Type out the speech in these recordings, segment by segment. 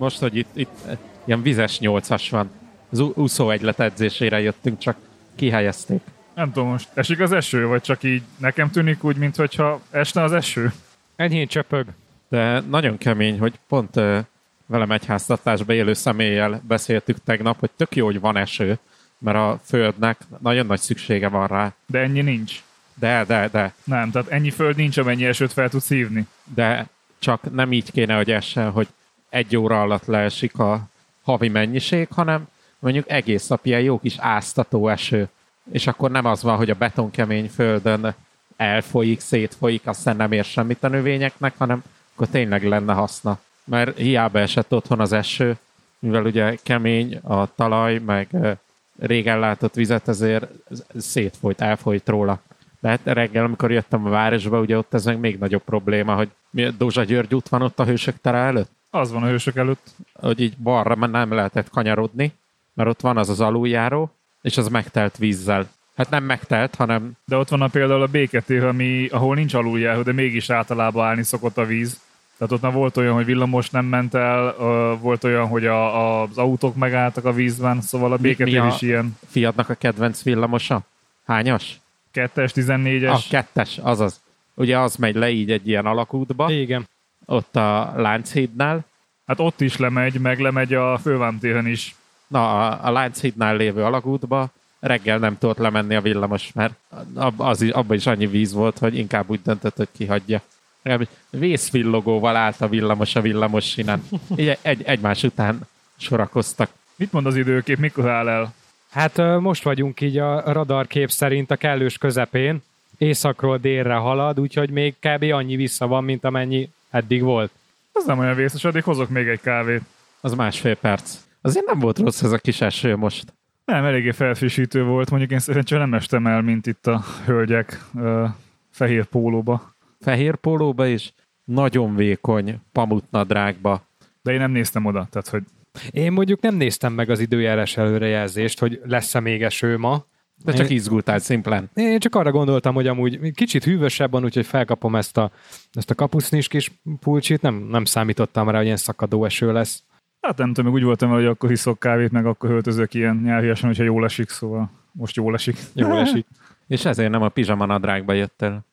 most, hogy itt ilyen vizes 8-as van. Az úszó egylet edzésére jöttünk, csak kihelyezték. Nem tudom, most esik az eső, vagy csak így nekem tűnik úgy, mintha esne az eső? Enyhén csöpög. De nagyon kemény, hogy pont velem egyháztartásba élő személlyel beszéltük tegnap, hogy tök jó, hogy van eső, mert a földnek nagyon nagy szüksége van rá. De ennyi nincs. De. Nem, tehát ennyi föld nincs, amennyi esőt fel tudsz hívni. De csak nem így kéne, hogy essen, hogy 1 óra alatt leesik a havi mennyiség, hanem mondjuk egész nap ilyen jó kis áztató eső. És akkor nem az van, hogy a betonkemény földön elfolyik, szétfolyik, aztán nem ér semmit a növényeknek, hanem akkor tényleg lenne haszna. Mert hiába esett otthon az eső, mivel ugye kemény a talaj, meg régen látott vizet, ezért szétfolyt, elfolyt róla. De hát reggel, amikor jöttem a városba, ugye ott ez még nagyobb probléma, hogy Dózsa György út van ott a Hősök tere előtt. Az van a Hősök előtt. Hogy így balra nem lehetett kanyarodni, mert ott van az aluljáró, és az megtelt vízzel. Hát nem megtelt, hanem... De ott van például a Béketér, ahol nincs aluljáró, de mégis általában állni szokott a víz. Tehát ott már volt olyan, hogy villamos nem ment el, volt olyan, hogy az autók megálltak a vízben, szóval a Béketér is ilyen. Fiadnak a kedvenc villamosa? Hányas? 2-es, 14-es. A 2-es, azaz. Ugye az megy le így egy ilyen alakútba. Igen. Ott a Lánchídnál. Hát ott is lemegy a Fővámtéren is. Na, a Lánchídnál lévő alagútba reggel nem tudott lemenni a villamos, mert abban is annyi víz volt, hogy inkább úgy döntött, hogy kihagyja. Vészvillogóval állt a villamos sinen. Így egymás után sorakoztak. Mit mond az időkép, mikor áll el? Hát most vagyunk így a radarkép szerint a kellős közepén. Északról délre halad, úgyhogy még kb. Annyi vissza van, mint amennyi eddig volt. Az nem olyan vészes, addig hozok még egy kávét. Az 1,5 perc. Azért nem volt rossz ez a kis eső most. Nem, eléggé felfrissítő volt. Mondjuk én szerintem nem estem el, mint itt a hölgyek fehér pólóba. Fehér pólóba is? Nagyon vékony pamutnadrágba. De én nem néztem oda, tehát hogy... Én mondjuk nem néztem meg az időjárás előrejelzést, hogy lesz-e még eső ma. De csak izgultál szimplán. Én csak arra gondoltam, hogy amúgy kicsit hűvösebb van, úgyhogy felkapom ezt a kapusznis kis pulcsit. Nem számítottam rá, hogy ilyen szakadó eső lesz. Hát nem tudom, úgy voltam, hogy akkor hiszok kávét, meg akkor öltözök ilyen nyelviesen, hogyha jól esik, szóval most jól esik. Jól esik. És ezért nem a pizsamanadrágba jöttél.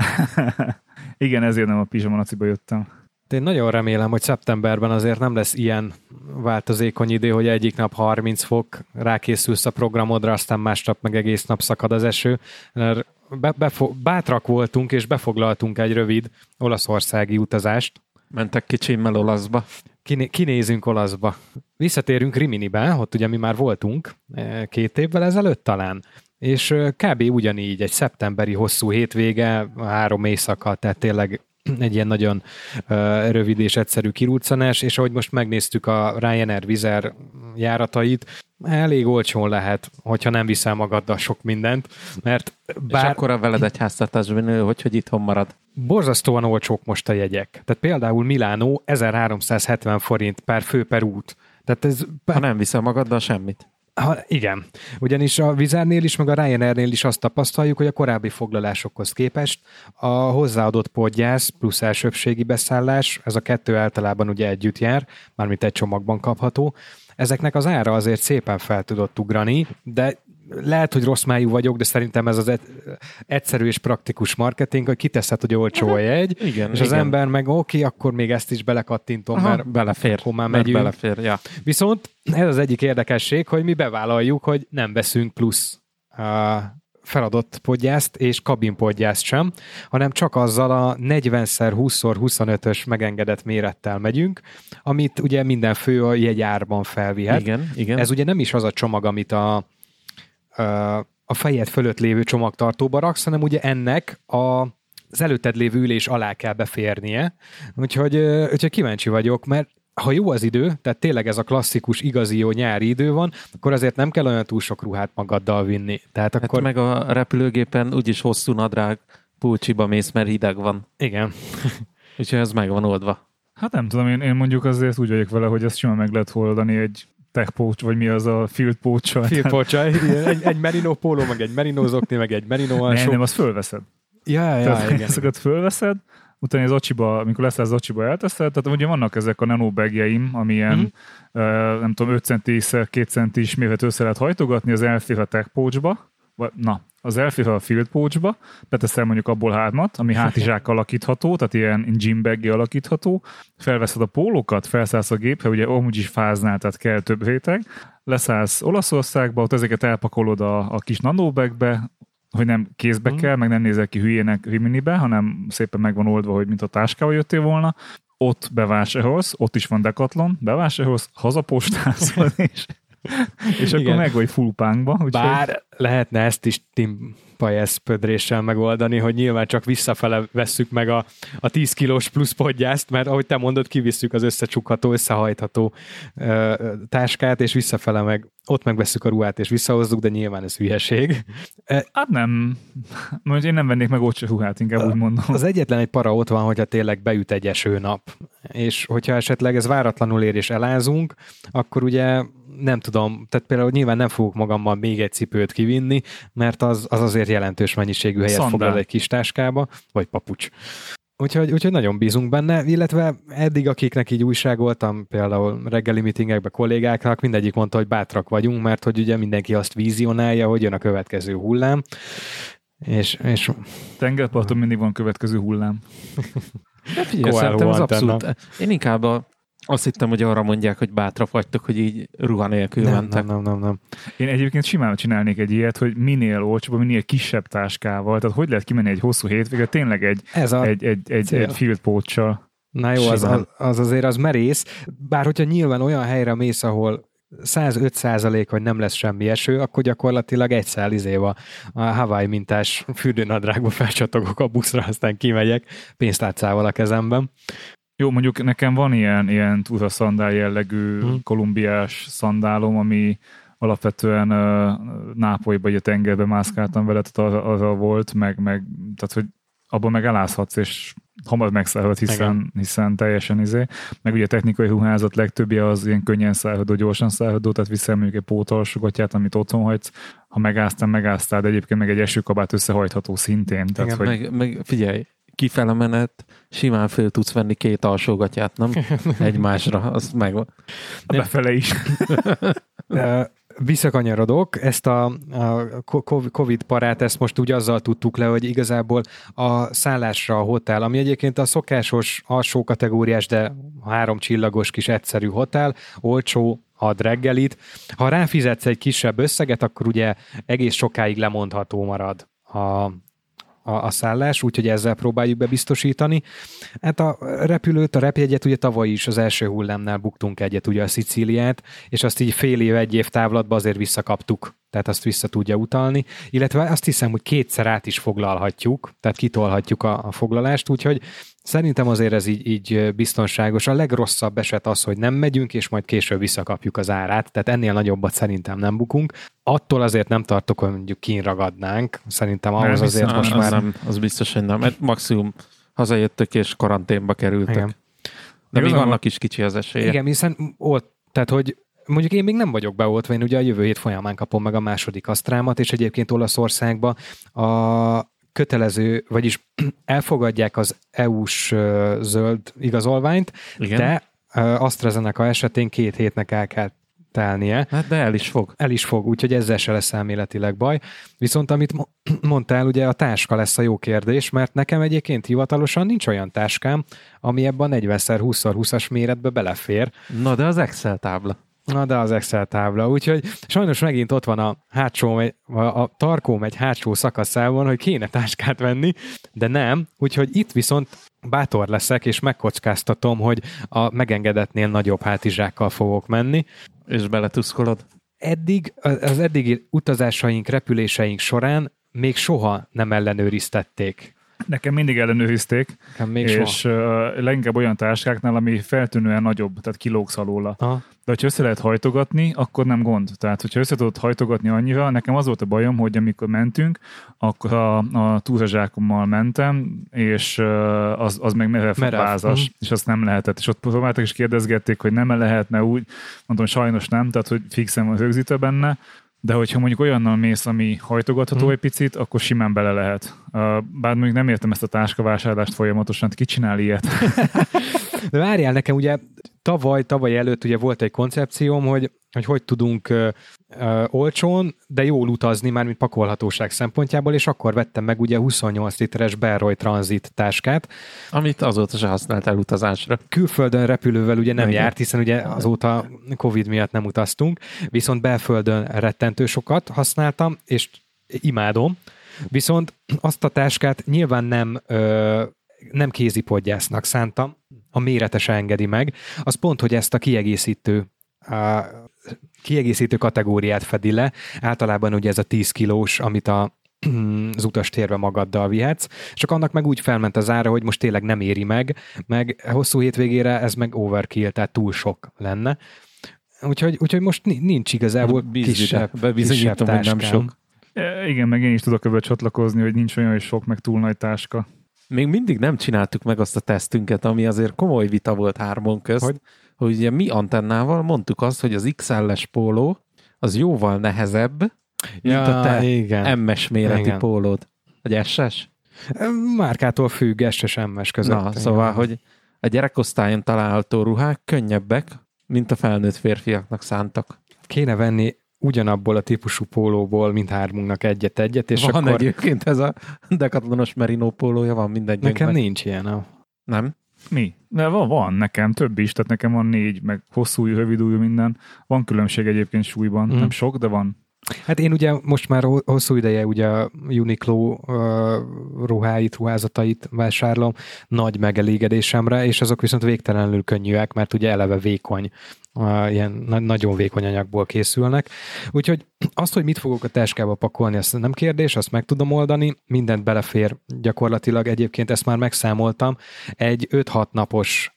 Igen, ezért nem a pizsamanaciba jöttem. Én nagyon remélem, hogy szeptemberben azért nem lesz ilyen változékony idő, hogy egyik nap 30 fok, rákészülsz a programodra, aztán másnap meg egész nap szakad az eső. Bátrak voltunk, és befoglaltunk egy rövid olaszországi utazást. Mentek kicsimmel olaszba. Kinézünk olaszba. Visszatérünk Riminibe, ott ugye mi már voltunk 2 évvel ezelőtt talán. És kb. Ugyanígy egy szeptemberi hosszú hétvége, 3 éjszaka, tehát tényleg egy ilyen nagyon rövid és egyszerű kirúccanás, és ahogy most megnéztük a Ryanair Wizz Air járatait, elég olcsón lehet, hogyha nem viszel magaddal sok mindent, mert És akkor a veled egy háztartásban nő, hogy itthon marad. Borzasztóan olcsók most a jegyek. Tehát például Milánó 1370 forint per fő per út. Tehát ez... Ha nem viszel magaddal semmit. Igen, ugyanis a Wizz Airnél is, meg a Ryanairnél is azt tapasztaljuk, hogy a korábbi foglalásokhoz képest a hozzáadott podgyász plusz elsőbbségi beszállás, ez a 2 általában ugye együtt jár, mármint egy csomagban kapható, ezeknek az ára azért szépen fel tudott ugrani, de lehet, hogy rossz májú vagyok, de szerintem ez az egyszerű és praktikus marketing, hogy kiteszed, hogy olcsó a jegy, igen, és az ember meg oké, akkor még ezt is belekattintom, mert belefér. akkor már megyünk. Belefér, ja. Viszont ez az egyik érdekesség, hogy mi bevállaljuk, hogy nem veszünk plusz feladott podgyászt és kabinpodgyászt sem, hanem csak azzal a 40x20x25-ös megengedett mérettel megyünk, amit ugye minden fő a jegyárban felvihet. Igen. Ez ugye nem is az a csomag, amit a fejed fölött lévő csomagtartóba raksz, hanem ugye ennek az előtted lévő ülés alá kell beférnie. Úgyhogy kíváncsi vagyok, mert ha jó az idő, tehát tényleg ez a klasszikus, igazi jó nyári idő van, akkor azért nem kell olyan túl sok ruhát magaddal vinni. Tehát akkor... meg a repülőgépen úgyis hosszú nadrág pulcsiba mész, mert hideg van. Igen. Úgyhogy ez meg van oldva. Hát nem tudom, én mondjuk azért úgy vagyok vele, hogy ezt simán meg lehet oldani egy tech pouch, vagy mi az a field pouch-sal. Field pouch-sal, egy merino póló, meg egy merino zokni, meg egy merino alsó. Nem, azt fölveszed. Ja, igen. Ezeket fölveszed, utána az Ocsiba, amikor lesz az Ocsiba elteszed, tehát ugye vannak ezek a nanobagjeim, ami ilyen, nem tudom, 5 centis, 2 centis méret össze lehet hajtogatni, az elfér a tech pouchba, az elfér a field pouchba, beteszel mondjuk abból 3-at, ami hátizsák alakítható, tehát ilyen gym baggy alakítható, felveszed a pólókat, felszállsz a gépre, ugye amúgy is fáznál, tehát kell több réteg, leszállsz Olaszországba, ott ezeket elpakolod a kis nanobagbe, hogy nem kézbe kell, meg nem nézel ki hülyének Riminibe, hanem szépen meg van oldva, hogy mint a táskával jöttél volna, ott bevásárolsz, ott is van Decathlon, bevásárolsz, hazapostázol, és akkor meg vagy full punkba. Bár lehetne ezt is Tim Pajes pödréssel megoldani, hogy nyilván csak visszafele vesszük meg a 10 kilós plusz podgyászt, mert ahogy te mondod, kivisszük az összecsukható, összehajtható táskát, és visszafele meg ott megvesszük a ruhát, és visszahozzuk, de nyilván ez hülyeség. Hát nem. Most én nem vennék meg ott se ruhát, inkább úgy mondom. Az egyetlen egy para ott van, hogyha tényleg beüt egy esőnap. És hogyha esetleg ez váratlanul ér és elázunk, akkor ugye nem tudom, tehát például nyilván nem fogok magammal még egy cipőt kivinni, mert az azért jelentős mennyiségű helyet foglal egy kis táskába, vagy papucs. Úgyhogy nagyon bízunk benne, illetve eddig akiknek így újságoltam, például reggeli meetingekben kollégáknak, mindegyik mondta, hogy bátrak vagyunk, mert hogy ugye mindenki azt vízionálja, hogy jön a következő hullám. És tengerparton mindig van következő hullám. De figyelj, szerintem az abszolút. Én inkább azt hittem, hogy arra mondják, hogy bátrak vagytok, hogy így ruha nélkül mentek. Nem. Én egyébként simán csinálnék egy ilyet, hogy minél olcsóbb, minél kisebb táskával. Tehát hogy lehet kimenni egy hosszú hétvégre, tényleg egy field pouch-sal. Na jó, az azért az merész. Bár hogyha nyilván olyan helyre mész, ahol 105% hogy nem lesz semmi eső, akkor gyakorlatilag egy szál a Hawaii mintás fürdőnadrágba felcsatogok a buszra, aztán kimegyek pénztárcával a kezemben. Jó, mondjuk nekem van ilyen túraszandál jellegű kolumbiás szandálom, ami alapvetően Nápolyba, a tengerbe mászkáltam vele, tehát arra volt, meg tehát, hogy abban meg elázhatsz, és hamar megszállhat, hiszen teljesen meg ugye a technikai ruházat legtöbbje az ilyen könnyen szállható, gyorsan szállható, tehát viszel mondjuk egy pótalsogatját, amit otthon hagysz, ha megáztál, de egyébként meg egy esőkabát összehajtható szintén. Tehát, igen, hogy... meg figyelj, kifele menet, simán föl tudsz venni 2 alsógatját, nem? Egymásra, azt megvan. Befele is. Visszakanyarodok, ezt a Covid parát, ezt most úgy azzal tudtuk le, hogy igazából a szállásra a hotel, ami egyébként a szokásos alsó kategóriás, de 3 csillagos kis egyszerű hotel, olcsó, ad reggelit. Ha ráfizetsz egy kisebb összeget, akkor ugye egész sokáig lemondható marad a szállás, úgyhogy ezzel próbáljuk bebiztosítani. Hát a repjegyet ugye tavaly is az első hullámnál buktunk egyet, ugye a Szicíliát, és azt így fél év, 1 év távlatban azért visszakaptuk, tehát azt vissza tudja utalni, illetve azt hiszem, hogy 2-szer át is foglalhatjuk, tehát kitolhatjuk a foglalást, úgyhogy szerintem azért ez így biztonságos. A legrosszabb eset az, hogy nem megyünk, és majd később visszakapjuk az árát, tehát ennél nagyobbat szerintem nem bukunk. Attól azért nem tartok, hogy mondjuk kínragadnánk. Szerintem ahhoz azért most már... Nem, az biztos, hogy nem. Mert maximum hazajöttök és karanténba kerültek. Igen. De még annak is kicsi az esélye. Igen, hiszen tehát, hogy mondjuk én még nem vagyok beoltva, én ugye a jövő hét folyamán kapom meg a második asztrámat, és egyébként Olaszországban a kötelező, vagyis elfogadják az EU-s zöld igazolványt, igen. De AstraZeneca esetén 2 hétnek el kell telnie. Hát de el is fog. El is fog, úgyhogy ezzel se lesz elméletileg baj. Viszont amit mondtál, ugye a táska lesz a jó kérdés, mert nekem egyébként hivatalosan nincs olyan táskám, ami ebben a 40x20x20-as méretbe belefér. Na de az Excel tábla. Úgyhogy sajnos megint ott van a tarkóm egy hátsó szakaszában, hogy kéne táskát venni, de nem, úgyhogy itt viszont bátor leszek, és megkockáztatom, hogy a megengedetnél nagyobb hátizsákkal fogok menni. És beletuszkolod? Az eddigi utazásaink, repüléseink során még soha nem ellenőriztették. Nekem mindig ellenőrizték, és leginkább olyan táskáknál, ami feltűnően nagyobb, tehát kilógsz alóla. Aha. De hogyha össze lehet hajtogatni, akkor nem gond. Tehát, hogyha össze tudod hajtogatni annyira, nekem az volt a bajom, hogy amikor mentünk, akkor a túrazsákommal mentem, és az meg merev vázas, és azt nem lehetett. És ott próbáltak és kérdezgették, hogy nem lehetne úgy, mondom, sajnos nem, tehát, hogy fixen van rögzítve benne, De hogyha mondjuk olyannal mész, ami hajtogatható egy picit, akkor simán bele lehet. Bár mondjuk nem értem ezt a táskavásárlást folyamatosan, ki csinál ilyet? De várjál, nekem ugye tavaly előtt ugye volt egy koncepcióm, hogy tudunk olcsón, de jól utazni, mármint pakolhatóság szempontjából, és akkor vettem meg ugye 28 literes Beroy Transit táskát. Amit azóta se használt el utazásra. Külföldön repülővel ugye nem járt, hiszen ugye azóta Covid miatt nem utaztunk, viszont belföldön rettentő sokat használtam, és imádom. Viszont azt a táskát nyilván nem kézipodgyásznak szántam, a mérete se engedi meg. Az pont, hogy ezt a kiegészítő kategóriát fedi le. Általában ugye ez a 10 kilós, amit az utastérbe magaddal vihetsz, csak annak meg úgy felment az ára, hogy most tényleg nem éri meg hosszú hétvégére ez meg overkill, tehát túl sok lenne. Úgyhogy most nincs igazából kisebb táskám. Nem sok. Igen, meg én is tudok ebben csatlakozni, hogy nincs olyan, hogy sok, meg túl nagy táska. Még mindig nem csináltuk meg azt a tesztünket, ami azért komoly vita volt hármon közt, hogy ugye mi antennával mondtuk azt, hogy az XL-es póló az jóval nehezebb, mint a te MS méretű pólód. Vagy SS? Márkától függ, SS, MS között. Na, szóval, hogy a gyerekosztályon található ruhák könnyebbek, mint a felnőtt férfiaknak szántak. Kéne venni ugyanabból a típusú pólóból, mint hármunknak egyet, és van akkor... egyébként ez a Decathlonos merino pólója, van mindegyiknek. Nekem nincs ilyen. Nem? Mi? De van nekem, több is, tehát nekem van 4, meg hosszú, rövidújú minden. Van különbség egyébként súlyban, nem sok, de van. Hát én ugye most már hosszú ideje ugye a Uniqlo ruházatait vásárlom nagy megelégedésemre, és azok viszont végtelenül könnyűek, mert ugye eleve vékony, ilyen nagyon vékony anyagból készülnek. Úgyhogy azt, hogy mit fogok a táskába pakolni, azt nem kérdés, azt meg tudom oldani, mindent belefér gyakorlatilag. Egyébként ezt már megszámoltam, egy 5-6 napos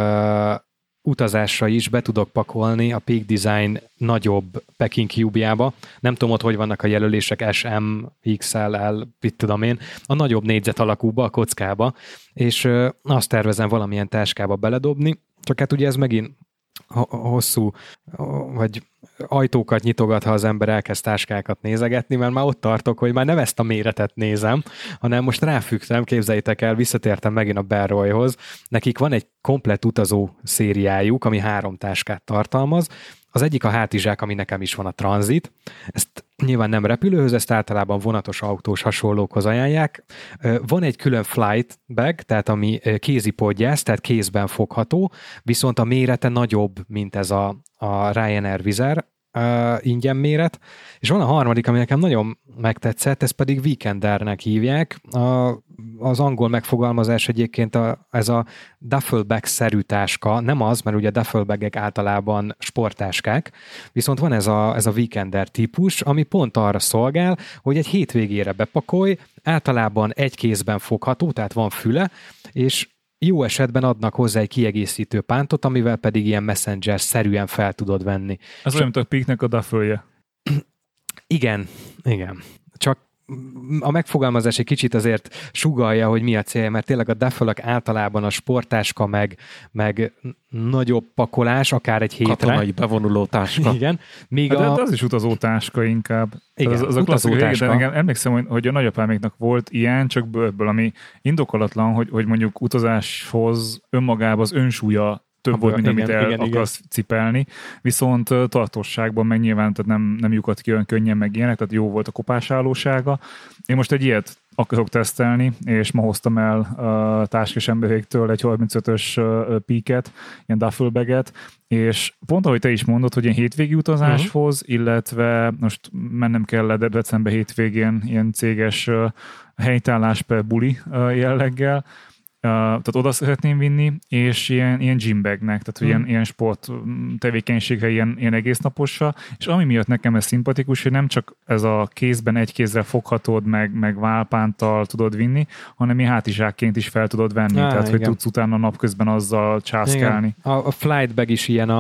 utazásra is be tudok pakolni a Peak Design nagyobb Packing Cube-jába. Nem tudom, hogy vannak a jelölések, SM, XL, mit tudom én, a nagyobb négyzet alakúba, a kockába, és azt tervezem valamilyen táskába beledobni, csak hát ugye ez megint hosszú, vagy ajtókat nyitogat, ha az ember elkezd táskákat nézegetni, mert már ott tartok, hogy már nem ezt a méretet nézem, hanem most ráfügtem, képzeljétek el, visszatértem megint a Beroyhoz. Nekik van egy komplett utazó szériájuk, ami 3 táskát tartalmaz. Az egyik a hátizsák, ami nekem is van, a Transit. Ezt nyilván nem repülőhöz, ezt általában vonatos, autós hasonlókhoz ajánlják. Van egy külön flight bag, tehát ami kézipodgyász, tehát kézben fogható, viszont a mérete nagyobb, mint ez a Ryanair Wizz Air ingyen méret. És van a harmadik, ami nekem nagyon megtetszett, ez pedig Weekendernek hívják. Az angol megfogalmazás egyébként ez a duffelbag-szerű táska, nem az, mert ugye duffelbagek általában sporttáskák, viszont van ez a Weekender típus, ami pont arra szolgál, hogy egy hétvégére bepakolj, általában egy kézben fogható, tehát van füle, és jó esetben adnak hozzá egy kiegészítő pántot, amivel pedig ilyen messenger-szerűen fel tudod venni. Az olyan, mint a Peaknek a duffelje. Igen. Csak a megfogalmazás egy kicsit azért sugallja, hogy mi a célja, mert tényleg a duffelek általában a sporttáska meg nagyobb pakolás, akár egy hétre. Katonai bevonuló táska. Igen. De az is utazótáska inkább. Igen, az a klasszik régen, de emlékszem, hogy a nagyapáméknak volt ilyen, csak bőrből, ami indokolatlan, hogy mondjuk utazáshoz önmagában az önsúlya több volt, mint amit akarsz cipelni, viszont tartóságban meg nyilván tehát nem lyukadt ki olyan könnyen meg ilyenek, tehát jó volt a kopásállósága. Én most egy ilyet akarok tesztelni, és ma hoztam el Táskás emberéktől egy 35-ös Peaket, ilyen duffelbaget, és pont ahogy te is mondod, hogy ilyen hétvégi utazáshoz, illetve most mennem kell december hétvégén ilyen céges helytállás per buli jelleggel, tehát oda szeretném vinni, és ilyen gymbagnek, tehát ilyen sport tevékenységre, ilyen egésznaposra, és ami miatt nekem ez szimpatikus, hogy nem csak ez a kézben egy kézre foghatod, meg válpántal tudod vinni, hanem ilyen hátizsákként is fel tudod venni, tehát igen. Hogy tudsz utána napközben azzal császkálni. A flight bag is ilyen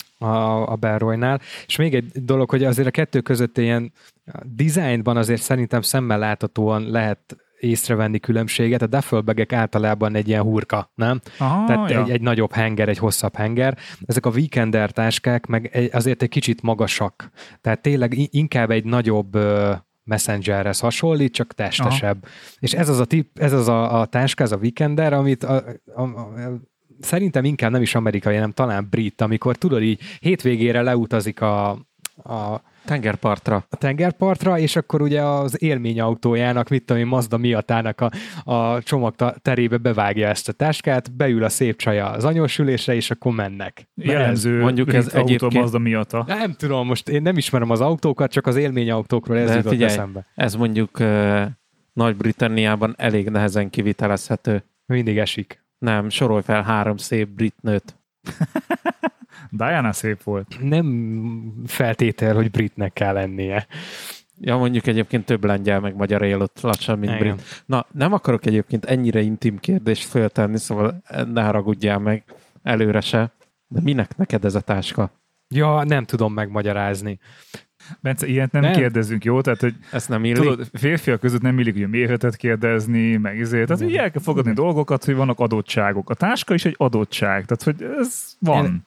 a Beroynál, és még egy dolog, hogy azért a kettő között ilyen designban azért szerintem szemmel láthatóan lehet észrevenni különbséget. A duffelbagek általában egy ilyen hurka, nem? Aha, Tehát egy nagyobb henger, egy hosszabb henger. Ezek a weekender táskák meg azért egy kicsit magasak. Tehát tényleg inkább egy nagyobb Messengerhez hasonlít, csak testesebb. Aha. És ez az a táska, ez a weekender, amit szerintem inkább nem is amerikai, hanem talán brit, amikor tudod így hétvégére leutazik a tengerpartra, és akkor ugye az élményautójának, mit tudom én, Mazda Miatának a csomag terébe bevágja ezt a táskát, beül a szép csaja az anyósülésre, és akkor mennek. Jellemző mondjuk ez autó Mazda Miata. Nem tudom, most én nem ismerem az autókat, csak az élményautókról ez jutott eszembe. Ez mondjuk Nagy-Britanniában elég nehezen kivitelezhető. Mindig esik. Nem, sorolj fel 3 szép brit nőt. Diana szép volt. Nem feltétel, hogy britnek kell lennie. Ja, mondjuk egyébként több lengyel meg magyar él ott lassan, mint brit. Na, nem akarok egyébként ennyire intim kérdést föltenni, szóval ne haragudjál meg előre se. De minek neked ez a táska? Ja, nem tudom megmagyarázni. Bence, ilyet nem kérdezzünk, jó? Tehát, hogy ezt nem illik? Tudod, férfiak között nem illik ugye mérhetet kérdezni, meg ezért. Tehát, hogy el kell fogadni dolgokat, hogy vannak adottságok. A táska is egy adottság, tehát, hogy ez van.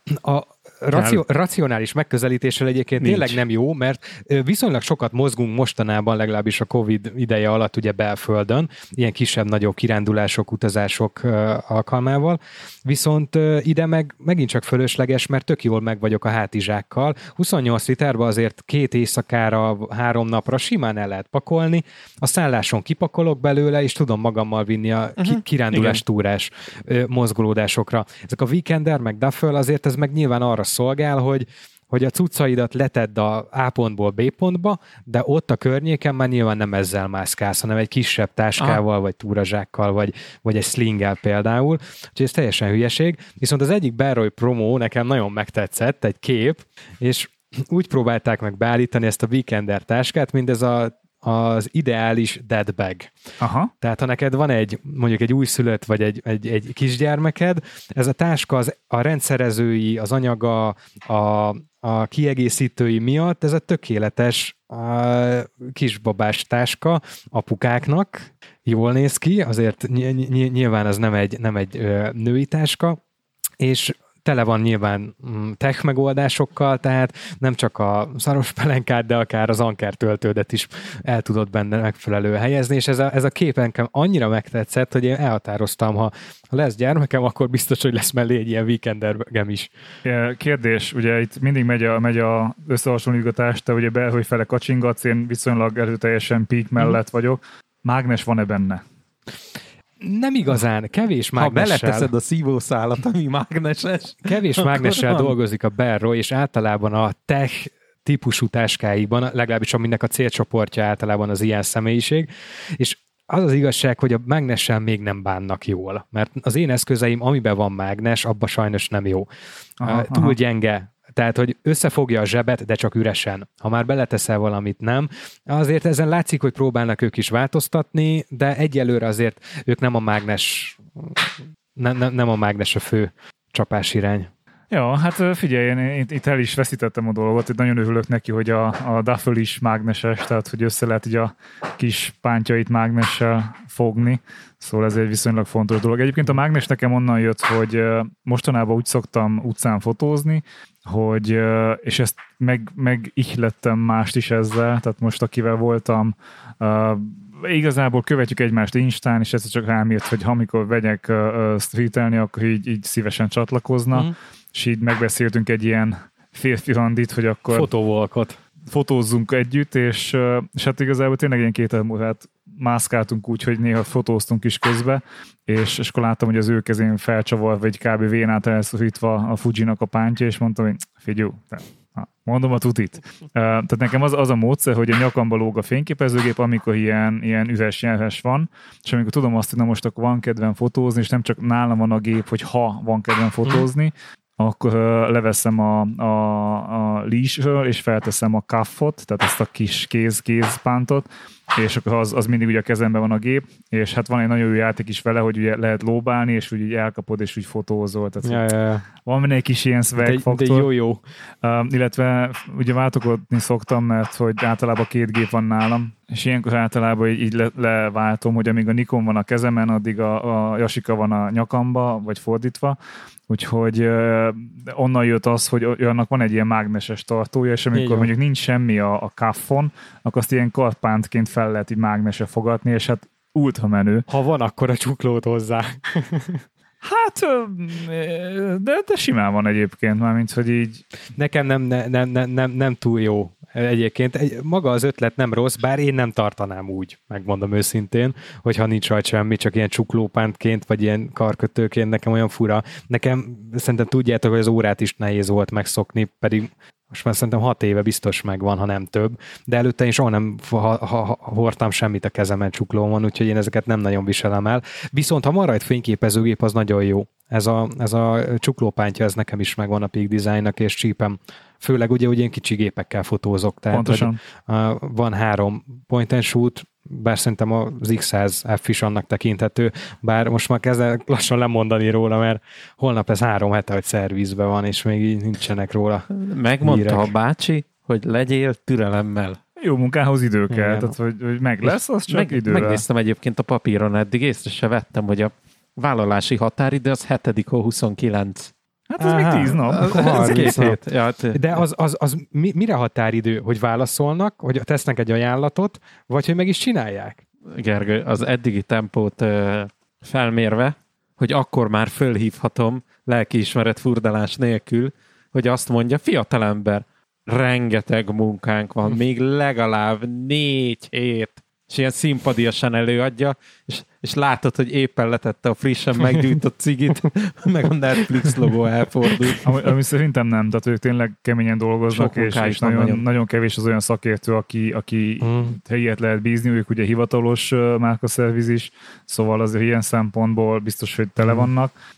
Racionális megközelítéssel egyébként tényleg nem jó, mert viszonylag sokat mozgunk mostanában, legalábbis a Covid ideje alatt ugye belföldön, ilyen kisebb-nagyobb kirándulások, utazások alkalmával, viszont ide megint csak fölösleges, mert tök jól meg vagyok a hátizsákkal. 28 literbe azért 2 éjszakára, 3 napra simán el lehet pakolni, a szálláson kipakolok belőle, és tudom magammal vinni a kirándulás túrás mozgolódásokra. Ezek a weekender, meg duffel, azért ez meg nyilván arra szolgál, hogy a cuccaidat letedd a A pontból B pontba, de ott a környéken már nyilván nem ezzel mászkálsz, hanem egy kisebb táskával, vagy túrazsákkal, vagy egy slinggel például. Úgyhogy ez teljesen hülyeség. Viszont az egyik Beroy promó nekem nagyon megtetszett, egy kép, és úgy próbálták meg beállítani ezt a weekender táskát, mint ez az ideális dead bag. Aha. Tehát ha neked van mondjuk egy újszülött, vagy egy kisgyermeked, ez a táska a rendszerezői, az anyaga, a kiegészítői miatt ez a tökéletes kisbabás táska apukáknak. Jól néz ki, azért nyilván az nem egy női táska, és tele van nyilván tech megoldásokkal, tehát nem csak a szaros pelenkát, de akár az Anker töltődet is el tudod benne megfelelő helyezni, és ez a kép engem annyira megtetszett, hogy én elhatároztam, ha lesz gyermekem, akkor biztos, hogy lesz mellé egy ilyen weekendergem is. Kérdés, ugye itt mindig megy a összehasonlítgatás, te ugye hogy fele kacsingatsz, én viszonylag erőteljesen peak mellett vagyok. Mágnes van-e benne? Nem igazán, kevés mágnessel. Ha beleteszed a szívószálat, ami mágneses. Kevés mágnessel dolgozik a Beroy, és általában a tech típusú táskáiban, legalábbis aminek a célcsoportja általában az ilyen személyiség, és az az igazság, hogy a mágnessel még nem bánnak jól, mert az én eszközeim, amiben van mágnes, abban sajnos nem jó. Túl gyenge. Tehát, hogy összefogja a zsebet, de csak üresen. Ha már beleteszel valamit, nem. Azért ezen látszik, hogy próbálnak ők is változtatni, de egyelőre azért ők nem a mágnes, nem a mágnes a fő csapásirány. Ja, hát figyelj, én itt el is veszítettem a dolgot, itt nagyon örülök neki, hogy a duffel is mágneses, tehát hogy össze lehet így a kis pántjait mágnessel fogni, szóval ez egy viszonylag fontos dolog. Egyébként a mágnes nekem onnan jött, hogy mostanában úgy szoktam utcán fotózni, hogy, és ezt megihlettem mást is ezzel, tehát most akivel voltam, igazából követjük egymást Instán, és ez csak rám jött, hogy amikor vegyek streetelni, akkor így szívesen csatlakozna, és így megbeszéltünk egy ilyen férfi randit, hogy akkor fotóvolkot fotózzunk együtt, és hát igazából tényleg ilyen 2 múlát mászkáltunk úgy, hogy néha fotóztunk is közbe, és akkor láttam, hogy az ő kezén felcsavarva, vagy kb. Vénát elszorítva a Fujinak a pántja, és mondtam, hogy figyelj, mondom a tutit. Tehát nekem az a módszer, hogy a nyakamba lóg a fényképezőgép, amikor ilyen üres jelhes van, és amikor tudom azt, hogy na most akkor van kedvem fotózni, és nem csak nálam van a gép, hogy ha van kedvem fotózni, akkor leveszem a leashről, és felteszem a cuffot, tehát ezt a kis kézpántot, és akkor az mindig ugye a kezemben van a gép, és hát van egy nagyon jó játék is vele, hogy ugye lehet lóbálni, és úgy elkapod, és úgy fotózol. Tehát van benne egy kis ilyen swag faktor. De jó. Illetve ugye váltogatni szoktam, mert hogy általában 2 gép van nálam, és ilyenkor általában így leváltom, hogy amíg a Nikon van a kezemen, addig a Yashica van a nyakamba, vagy fordítva. Úgyhogy onnan jött az, hogy annak van egy ilyen mágneses tartója, és amikor mondjuk nincs semmi a kaffon, akkor azt ilyen kartpántként fel lehet így mágnesre fogatni, és hát ultra menő. Ha van, akkor a csuklót hozzá. Hát, de simán van egyébként, mármint, hogy így... Nekem nem túl jó egyébként. Maga az ötlet nem rossz, bár én nem tartanám úgy, megmondom őszintén, hogyha nincs rajta semmi, csak ilyen csuklópántként, vagy ilyen karkötőként, nekem olyan fura. Nekem szerintem tudjátok, hogy az órát is nehéz volt megszokni, pedig most már szerintem 6 éve biztos megvan, ha nem több, de előtte én soha nem hordtam semmit a kezemen csuklómon, úgyhogy én ezeket nem nagyon viselem el. Viszont ha van rajta fényképezőgép, az nagyon jó. Ez a csuklópántja, ez nekem is megvan a Peak Designnak, és csípem. Főleg ugye, hogy én kicsi gépekkel fotózok. Tehát pontosan. Van 3 point and shoot, bár szerintem az X100F is annak tekinthető, bár most már kezdek lassan lemondani róla, mert holnap ez 3 hete, hogy szervizben van, és még így nincsenek róla. Megmondta hírek. A bácsi, hogy legyél türelemmel. Jó munkához idő kell, tehát hogy meg lesz, az csak idővel. Megnéztem egyébként a papíron, eddig észre se vettem, hogy a vállalási határidő az 7/29. Hát ez még 10 nap. Akkor 30 nap. Ja, de az mire határidő? Hogy válaszolnak, hogy tesznek egy ajánlatot, vagy hogy meg is csinálják? Gergő, az eddigi tempót felmérve, hogy akkor már fölhívhatom lelkiismeret furdalás nélkül, hogy azt mondja, fiatalember, rengeteg munkánk van, még legalább 4 hét, és ilyen szimpadiasan előadja, és látod, hogy éppen letette a frissen meggyújtott cigit, meg a Netflix logó elfordult. Ami szerintem nem, tehát ők tényleg keményen dolgoznak, és nagyon kevés az olyan szakértő, aki ilyet lehet bízni, ők ugye hivatalos márkaszerviz is, szóval azért ilyen szempontból biztos, hogy tele vannak.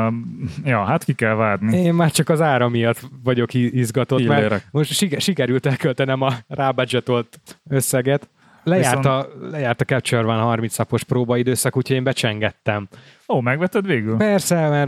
Ja, hát ki kell várni. Én már csak az ára miatt vagyok izgatott, mert most sikerült elköltenem a rábudgetolt összeget. Lejárt a Capture One 30 napos próbaidőszak, úgyhogy én becsengettem. Ó, megvetted végül? Persze,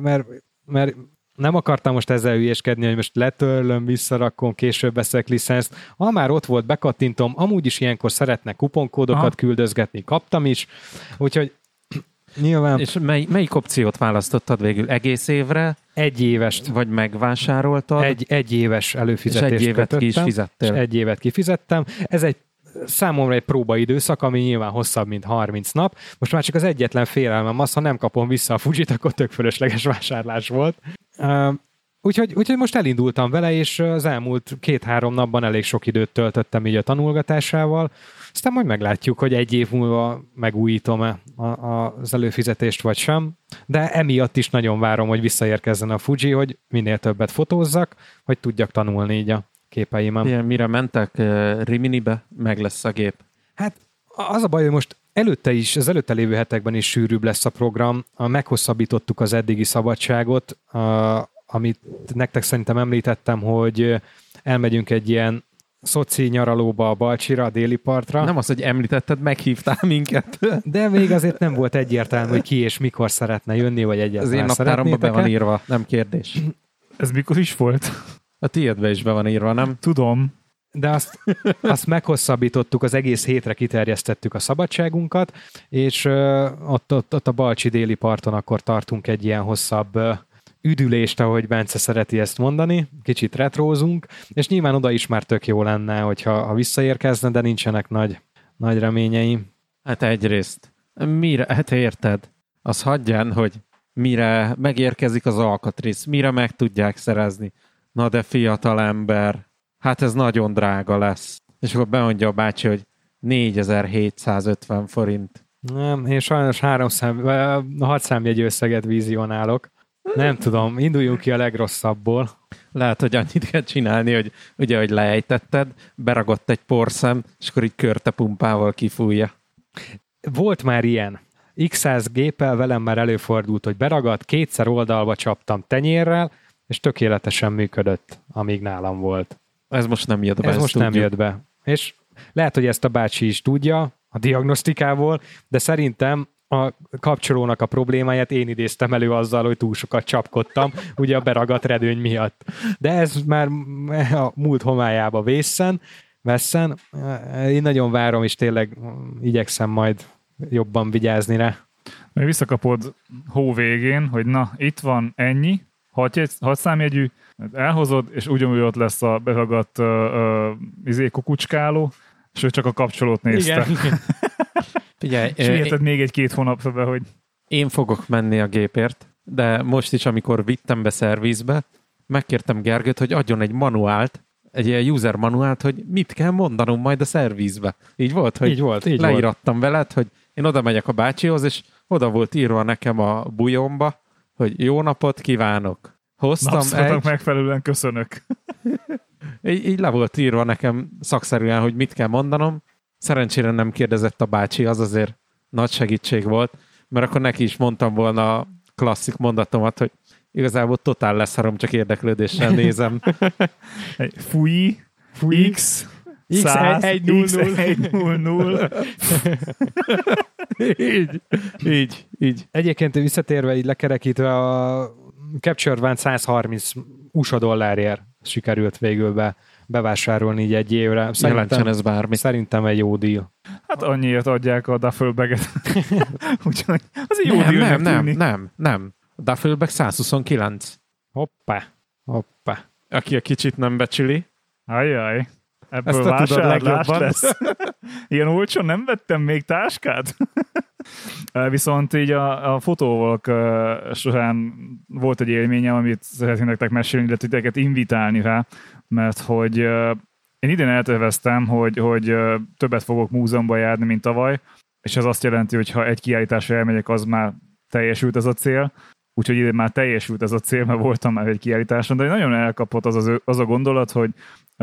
mert nem akartam most ezzel hülyéskedni, hogy most letörlöm, visszarakom, később veszek licenszt. Ha már ott volt, bekattintom, amúgy is ilyenkor szeretnek kuponkódokat küldözgetni, kaptam is, úgyhogy nyilván... És melyik opciót választottad végül? Egész évre? 1 évest. Vagy megvásároltad? Egy éves előfizetést és 1 évet ki is fizettél. És 1 évet kifizettem. Ez számomra egy próbaidőszak, ami nyilván hosszabb, mint 30 nap. Most már csak az egyetlen félelmem az, ha nem kapom vissza a Fujit, akkor tök fölösleges vásárlás volt. Úgyhogy most elindultam vele, és az elmúlt 2-3 napban elég sok időt töltöttem így a tanulgatásával. Aztán majd meglátjuk, hogy 1 év múlva megújítom-e az előfizetést, vagy sem. De emiatt is nagyon várom, hogy visszaérkezzen a Fuji, hogy minél többet fotózzak, hogy tudjak tanulni így a képeimen. Igen, mire mentek Riminibe, meg lesz a gép. Hát az a baj, hogy most az előtte lévő hetekben is sűrűbb lesz a program. Meghosszabbítottuk az eddigi szabadságot, amit nektek szerintem említettem, hogy elmegyünk egy ilyen szoci nyaralóba a Balcsira, a déli partra. Nem az, hogy említetted, meghívtál minket. De még azért nem volt egyértelmű, hogy ki és mikor szeretne jönni, vagy egyáltalán az én naptáromban be van írva, nem kérdés. Ez mikor is volt? A tiédbe is be van írva, nem? Tudom. De azt meghosszabbítottuk, az egész hétre kiterjesztettük a szabadságunkat, és ott a Balcsi déli parton akkor tartunk egy ilyen hosszabb üdülést, ahogy Bence szereti ezt mondani, kicsit retrózunk, és nyilván oda is már tök jó lenne, hogyha visszaérkezne, de nincsenek nagy reményeim. Hát egyrészt, hát érted, az hagyján, hogy mire megérkezik az alkatrész, mire meg tudják szerezni. Na de fiatal ember, hát ez nagyon drága lesz. És akkor bemondja a bácsi, hogy 4750 forint. Nem, én sajnos 6 számjegyű összeget vizionálok. Nem tudom, induljunk ki a legrosszabbból. Lehet, hogy annyit kell csinálni, hogy ugye, hogy leejtetted, beragott egy porszem, és akkor így körtepumpával kifújja. Volt már ilyen. X100 géppel velem már előfordult, hogy beragadt, 2-szer oldalba csaptam tenyérrel, és tökéletesen működött, amíg nálam volt. Ez most nem jött be. Ez most nem jött be. És lehet, hogy ezt a bácsi is tudja a diagnosztikából, de szerintem a kapcsolónak a problémáját én idéztem elő azzal, hogy túl sokat csapkodtam, ugye a beragadt redőny miatt. De ez már a múlt homályába vesszen. Én nagyon várom, és tényleg igyekszem majd jobban vigyázni rá. Még visszakapod hó végén, hogy na, itt van ennyi, 6 számjegyű, elhozod, és ugyanúgy ott lesz a beragadt kukucskáló, és ő csak a kapcsolót nézte. Igen. Figyelj, és miért még 1-2 hónapra, hogy... Én fogok menni a gépért, de most is, amikor vittem be szervizbe, megkértem Gergőt, hogy adjon egy manuált, egy ilyen user manuált, hogy mit kell mondanom majd a szervizbe. Így volt, hogy így leírattam veled, hogy én oda megyek a bácsihoz, és oda volt írva nekem a bujomba, hogy jó napot kívánok. Hoztam megfelelően köszönök. így le volt írva nekem szakszerűen, hogy mit kell mondanom. Szerencsére nem kérdezett a bácsi, az azért nagy segítség volt, mert akkor neki is mondtam volna a klasszik mondatomat, hogy igazából totál leszarom, csak érdeklődéssel nézem. Fui, X 100, X100. Így. Egyébként visszatérve, így lekerekítve a Capture One 130 USA dollárért sikerült végül bevásárolni így egy évre. Jelentsen ez bármi. Szerintem egy jó deal. Hát annyiért adják a duffelbaget. Úgyhogy az egy jó deal. Nem. A duffelbag 129. Hoppá. Aki a kicsit nem becsüli. Ajjaj. Ebből ezt te tudod legjobban. Lesz. Ilyen olcsón nem vettem még táskát. Viszont így a fotóvolk során volt egy élményem, amit szeretnék nektek mesélni, illetve titeket invitálni rá, mert hogy én idén elterveztem, hogy többet fogok múzeumban járni, mint tavaly, és ez azt jelenti, hogy ha egy kiállításra elmegyek, az már teljesült ez a cél. Úgyhogy idén már teljesült ez a cél, mert voltam már egy kiállításon, de nagyon elkapott az a gondolat, hogy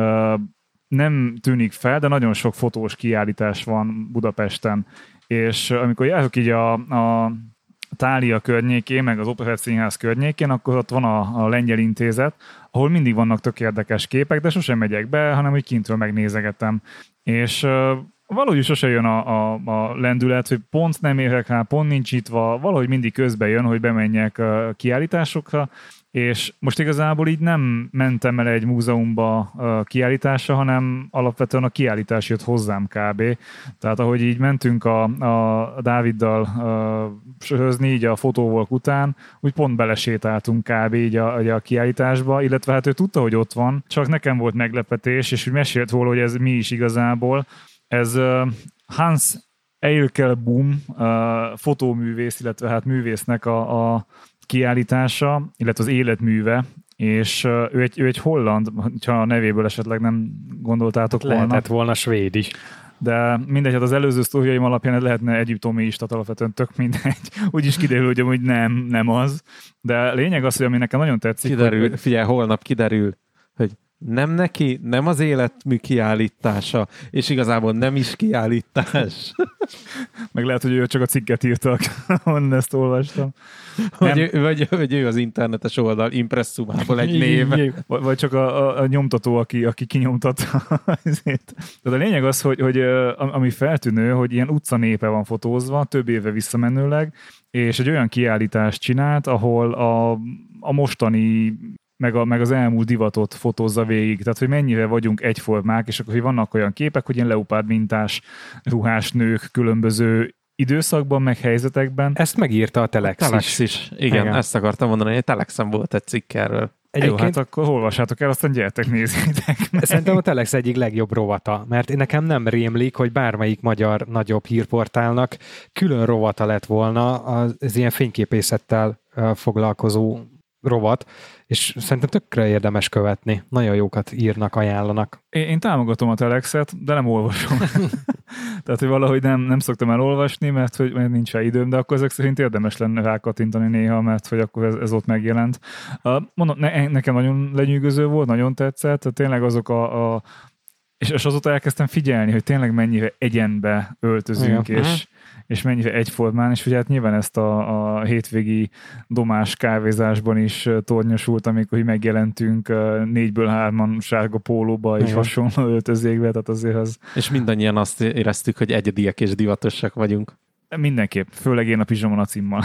nem tűnik fel, de nagyon sok fotós kiállítás van Budapesten. És amikor járok így a Thália környékén, meg az Operett Színház környékén, akkor ott van a Lengyel Intézet, ahol mindig vannak tök érdekes képek, de sosem megyek be, hanem úgy kintről megnézegetem. És valahogy sose jön a lendület, hogy pont nem érek rá, pont nincs nyitva, valahogy mindig közbe jön, hogy bemenjek kiállításokra, és most igazából így nem mentem el egy múzeumba kiállításra, hanem alapvetően a kiállítás jött hozzám kb. Tehát ahogy így mentünk a Dáviddal sörözni így a fotóvolk után, úgy pont belesétáltunk kb. Így a kiállításba, illetve hát ő tudta, hogy ott van, csak nekem volt meglepetés, és úgy mesélt róla, hogy ez mi is igazából. Ez Hans Eilkelboom fotóművész, illetve hát művésznek a kiállítása, illetve az életműve, és ő egy holland, ha a nevéből esetleg nem gondoltátok volna. Lehetett volna svéd is. De mindegy, hát az előző sztoriaim alapján lehetne egyiptomi is, tehát alapvetően tök mindegy. Úgy is kiderül, hogy nem az. De lényeg az, hogy ami nekem nagyon tetszik. Kiderül, figyelj, holnap kiderül, hogy nem neki, nem az életmű kiállítása, és igazából nem is kiállítás. Meg lehet, hogy ő csak a cikket írtak, onnan ezt olvastam. Vagy ő az internetes oldal impresszumából egy név. Vagy csak a nyomtató, aki kinyomtatta. De a lényeg az, hogy ami feltűnő, hogy ilyen utcanépe van fotózva, több éve visszamenőleg, és egy olyan kiállítást csinált, ahol a mostani meg az elmúlt divatot fotózza végig. Tehát, hogy mennyire vagyunk egyformák, és akkor, hogy vannak olyan képek, hogy ilyen leopárd mintás ruhás nők különböző időszakban, meg helyzetekben. Ezt megírta a Telex is. Igen, ezt akartam mondani, hogy a Telexen volt egy cikk erről. Jó, hát akkor olvassátok el, aztán gyertek, nézzétek meg. Szerintem a Telex egyik legjobb rovata, mert nekem nem rémlik, hogy bármelyik magyar nagyobb hírportálnak külön rovata lett volna az ilyen fényképészettel foglalkozó rovat, és szerintem tökre érdemes követni. Nagyon jókat írnak, ajánlanak. Én támogatom a Telexet, de nem olvasom. Tehát, hogy valahogy nem szoktam elolvasni, mert nincs rá időm, de akkor ezek szerint érdemes lenne rákattintani néha, mert hogy akkor ez ott megjelent. Mondom, nekem nagyon lenyűgöző volt, nagyon tetszett, tehát tényleg azok És azóta elkezdtem figyelni, hogy tényleg mennyire egyenbe öltözünk, és mennyire egyformán, és ugye hát nyilván ezt a hétvégi domás kávézásban is tornyosult, amikor megjelentünk 4-ből 3-an sárga pólóba és hasonló öltözékbe, tehát azért az... És mindannyian azt éreztük, hogy egyediek és divatosak vagyunk. Mindenképp, főleg én a pizsamon a címmal.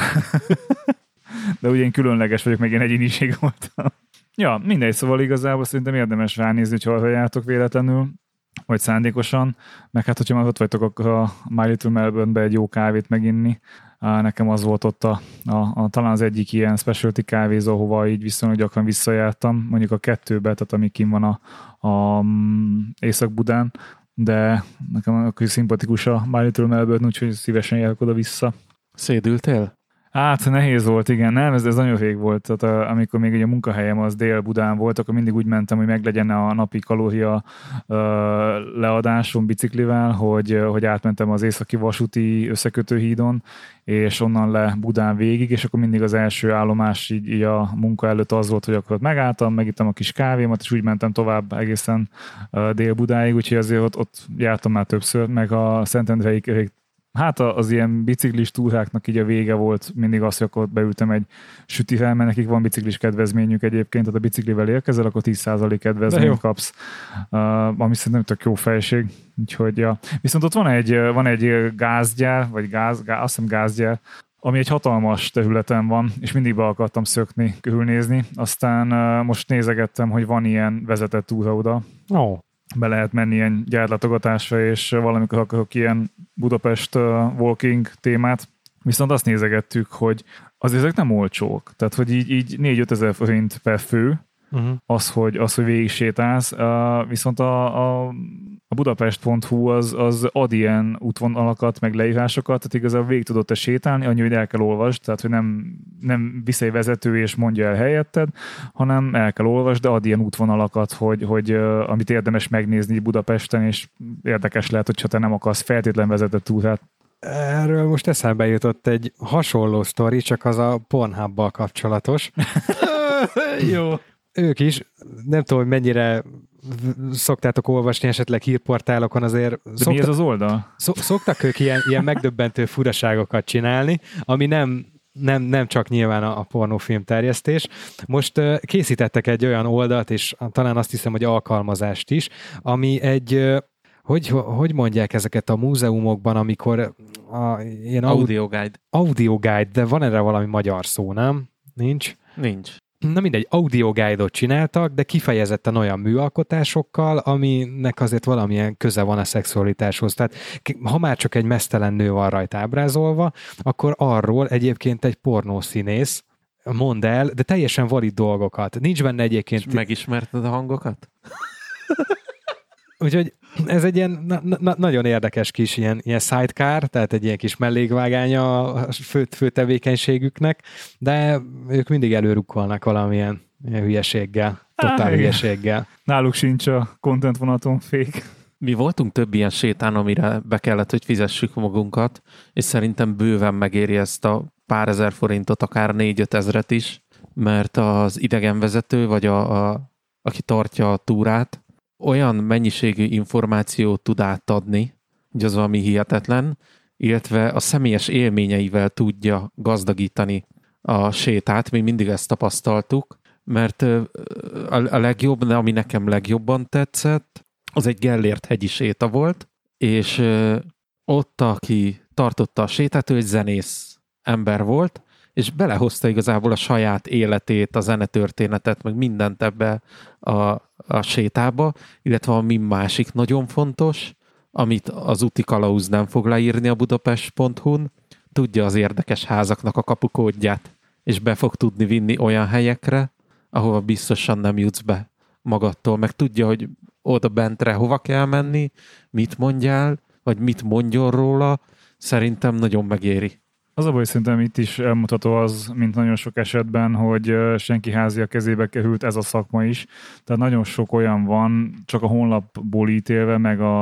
De ugye én különleges vagyok, meg én egyéniség voltam. Ja, mindegy, szóval igazából szerintem érdemes ránézni, hogy hallhatjátok véletlenül, vagy szándékosan, meg hát, hogyha már ott vagytok, akkor a My Little Melbourne-be egy jó kávét meginni. Nekem az volt ott talán az egyik ilyen specialty kávézó, ahova így viszonylag gyakran visszajártam, mondjuk a 2-be, tehát ami kint van a Észak-Budán, de nekem akkor szimpatikus a My Little Melbourne, úgyhogy szívesen járok oda-vissza. Szédültél? Hát nehéz volt, igen, nem, ez nagyon rég volt, tehát amikor még ugye a munkahelyem az Dél-Budán volt, akkor mindig úgy mentem, hogy meglegyen a napi kalória leadásom biciklivel, hogy átmentem az északi vasúti összekötőhídon, és onnan le Budán végig, és akkor mindig az első állomás így a munka előtt az volt, hogy akkor ott megálltam, megittem a kis kávémat, és úgy mentem tovább egészen Dél-Budáig, úgyhogy azért ott jártam már többször, meg a Szentendrei. Hát az ilyen biciklis túráknak így a vége volt mindig az, hogy akkor beültem egy sütivel, mert nekik van biciklis kedvezményük egyébként, tehát a biciklivel érkezel, akkor 10% kedvezményt kapsz, ami szerintem tök jó fejség. Úgyhogy, ja. Viszont ott van egy gázgyár, vagy azt hiszem gázgyár, ami egy hatalmas területen van, és mindig be akartam szökni, körülnézni. Aztán most nézegettem, hogy van ilyen vezetett túra oda. Be lehet menni ilyen gyárlátogatásra, és valamikor akarok ilyen Budapest walking témát. Viszont azt nézegettük, hogy azért ezek nem olcsók. Tehát, hogy így 4-5 ezer forint per fő, az, hogy végig sétálsz. Viszont a budapest.hu az ad ilyen útvonalakat, meg leírásokat, tehát igazából végig tudod te sétálni, annyi, hogy el kell olvasd, tehát, hogy nem visz egy vezető és mondja el helyetted, hanem el kell olvasd, de ad ilyen útvonalakat, hogy amit érdemes megnézni Budapesten, és érdekes lehet, hogyha te nem akarsz feltétlen vezetett túrát. Erről most eszembe jutott egy hasonló sztori, csak az a Pornhubbal kapcsolatos. Jó. Ők is, nem tudom, hogy mennyire szoktátok olvasni esetleg hírportálokon, azért... Mi ez az oldal? Szoktak ők ilyen megdöbbentő furaságokat csinálni, ami nem csak nyilván a pornófilm terjesztés. Most készítettek egy olyan oldalt, és talán azt hiszem, hogy alkalmazást is, ami egy... Hogy mondják ezeket a múzeumokban, amikor ilyen audio guide, de van erre valami magyar szó, nem? Nincs. Na mindegy, audio guide-ot csináltak, de kifejezetten olyan műalkotásokkal, aminek azért valamilyen köze van a szexualitáshoz. Tehát ha már csak egy meztelen nő van rajta ábrázolva, akkor arról egyébként egy pornószínész mond el, de teljesen valid dolgokat. Nincs benne egyébként... És megismerted a hangokat? Úgyhogy ez egy ilyen nagyon érdekes kis ilyen sidecar, tehát egy ilyen kis mellékvágánya a fő tevékenységüknek, de ők mindig előrukkolnak valamilyen hülyeséggel, totál hülyeséggel. Náluk sincs a content vonaton fék. Mi voltunk több ilyen sétán, amire be kellett, hogy fizessük magunkat, és szerintem bőven megéri ezt a pár ezer forintot, akár 4-5 ezret is, mert az idegenvezető, vagy aki tartja a túrát, olyan mennyiségű információt tud átadni, hogy az valami hihetetlen, illetve a személyes élményeivel tudja gazdagítani a sétát, mi mindig ezt tapasztaltuk, mert a legjobb, de ami nekem legjobban tetszett, az egy Gellért-hegyi séta volt, és ott, aki tartotta a sétát, ő egy zenész ember volt, és belehozta igazából a saját életét, a zenetörténetet, meg mindent ebbe a sétába, illetve ami másik nagyon fontos, amit az úti kalauz nem fog leírni a budapest.hu-n, tudja az érdekes házaknak a kapukódját, és be fog tudni vinni olyan helyekre, ahova biztosan nem jutsz be magadtól, meg tudja, hogy oda bentre hova kell menni, mit mondjál, vagy mit mondjon róla, szerintem nagyon megéri. Az a baj, szerintem itt is elmutató az, mint nagyon sok esetben, hogy senki házia kezébe került ez a szakma is. Tehát nagyon sok olyan van, csak a honlapból ítélve, meg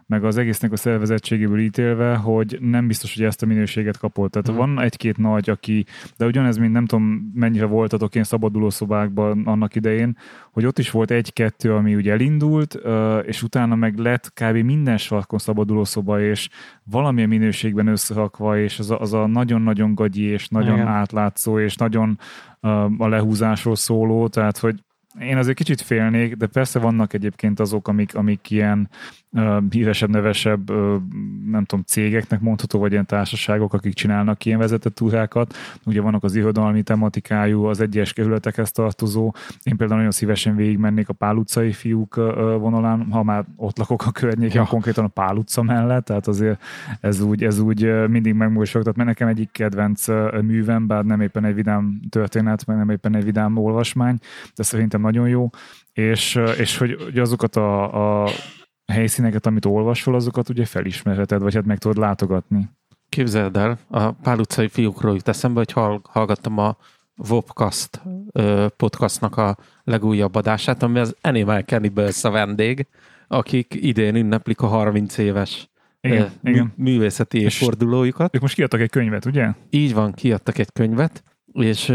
meg az egésznek a szervezettségéből ítélve, hogy nem biztos, hogy ezt a minőséget kapott. Tehát van egy-két nagy, aki, de ugyanez, mint nem tudom, mennyire voltatok én szabadulószobákban annak idején, hogy ott is volt egy-kettő, ami ugye elindult, és utána meg lett kb. Minden sarkon szabadulószoba, és valamilyen minőségben összerakva, és az a nagyon-nagyon gagyi, és nagyon átlátszó, és nagyon a lehúzásról szóló, tehát hogy én azért kicsit félnék, de persze vannak egyébként azok, amik ilyen híresebb, nevesebb, nem tudom, cégeknek mondható, vagy ilyen társaságok, akik csinálnak ilyen vezetett túrákat. Ugye vannak az irodalmi tematikájú, az egyes kerületekhez tartozó. Én például nagyon szívesen végigmennék a Pál utcai fiúk vonalán, ha már ott lakok a környéken, konkrétan a Pál utca mellett, tehát azért ez úgy mindig megmosolyogtat, mert nekem egyik kedvenc művem, bár nem éppen egy vidám történet, meg nem éppen egy vidám olvasmány, de szerintem nagyon jó, és hogy azokat a helyszíneket, amit olvasol, azokat ugye felismerheted, vagy hát meg tudod látogatni. Képzeld el, a Pál utcai fiúkról jut eszembe, hogy hallgattam a Vopcast podcastnak a legújabb adását, ami az Animal Cannibals a vendég, akik idén ünneplik a 30 éves igen. művészeti évfordulójukat. Ők most kiadtak egy könyvet, ugye? Így van, kiadtak egy könyvet, és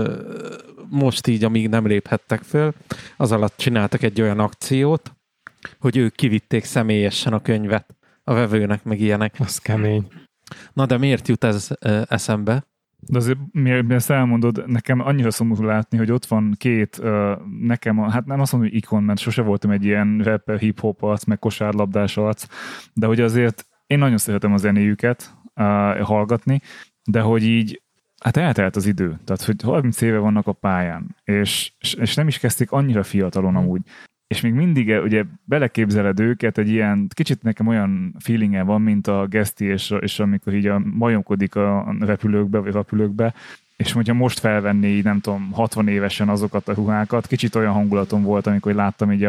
most így, amíg nem léphettek föl, az alatt csináltak egy olyan akciót, hogy ők kivitték személyesen a könyvet a vevőnek, meg ilyenek. Az kemény. Na de miért jut ez eszembe? De azért, miért ezt elmondod, nekem annyira szomorú látni, hogy ott van két, nekem, hát nem azt mondom, hogy ikon, mert sose voltam egy ilyen rapper, hip-hop arc, meg kosárlabdás arc, de hogy azért én nagyon szeretem a zenéjüket hallgatni, de hogy így, hát eltelt az idő, tehát hogy 30 éve vannak a pályán, és nem is kezdték annyira fiatalon amúgy. És még mindig ugye beleképzeled őket, egy ilyen, kicsit nekem olyan feelinge van, mint a Geszti, és amikor így majomkodik a repülőkbe, és hogyha most felvenné így, nem tudom, 60 évesen azokat a ruhákat, kicsit olyan hangulatom volt, amikor láttam így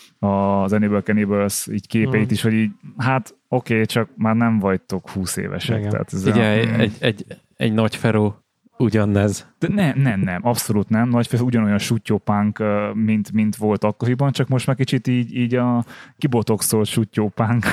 az Animal Cannibals így képeit is, hogy így, hát oké, csak már nem vagytok 20 évesek. Igen. Tehát ez Ugye egy nagy feró ugyanez. De nem, abszolút nem. Nagyfél ugyanolyan sutyópánk, mint volt akkoriban, csak most már kicsit így a kibotoxolt sutyópánk.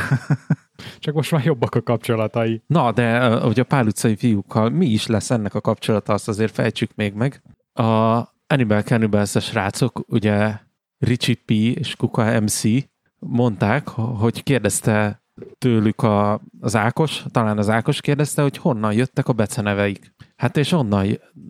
Csak most már jobbak a kapcsolatai. Na, de hogy a Pál utcai fiúkkal mi is lesz ennek a kapcsolata, azt azért fejtsük még meg. A Animal Cannibals-es srácok, ugye Richie P. és Kuka MC mondták, hogy kérdezte tőlük az Ákos, talán az Ákos kérdezte, hogy honnan jöttek a beceneveik. Hát és onnan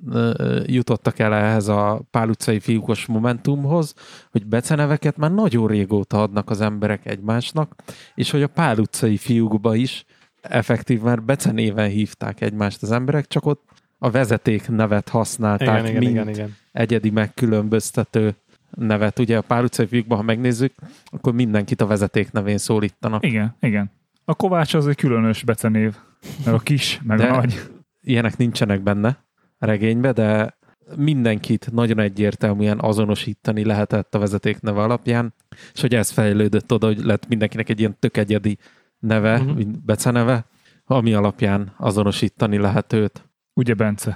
jutottak el ehhez a Pál utcai fiúkos momentumhoz, hogy beceneveket már nagyon régóta adnak az emberek egymásnak, és hogy a Pál utcai fiúkba is effektív már becenéven hívták egymást az emberek, csak ott a vezeték nevet használták, igen. egyedi megkülönböztető nevet. Ugye a Pál utcai fiúkban, ha megnézzük, akkor mindenkit a vezeték nevén szólítanak. Igen. A Kovács az egy különös becenév, meg a kis, meg a nagy. Ilyenek nincsenek benne a regénybe, de mindenkit nagyon egyértelműen azonosítani lehetett a vezeték neve alapján, és hogy ez fejlődött oda, hogy lett mindenkinek egy ilyen tök egyedi neve, beceneve, ami alapján azonosítani lehet őt. Ugye, Bence?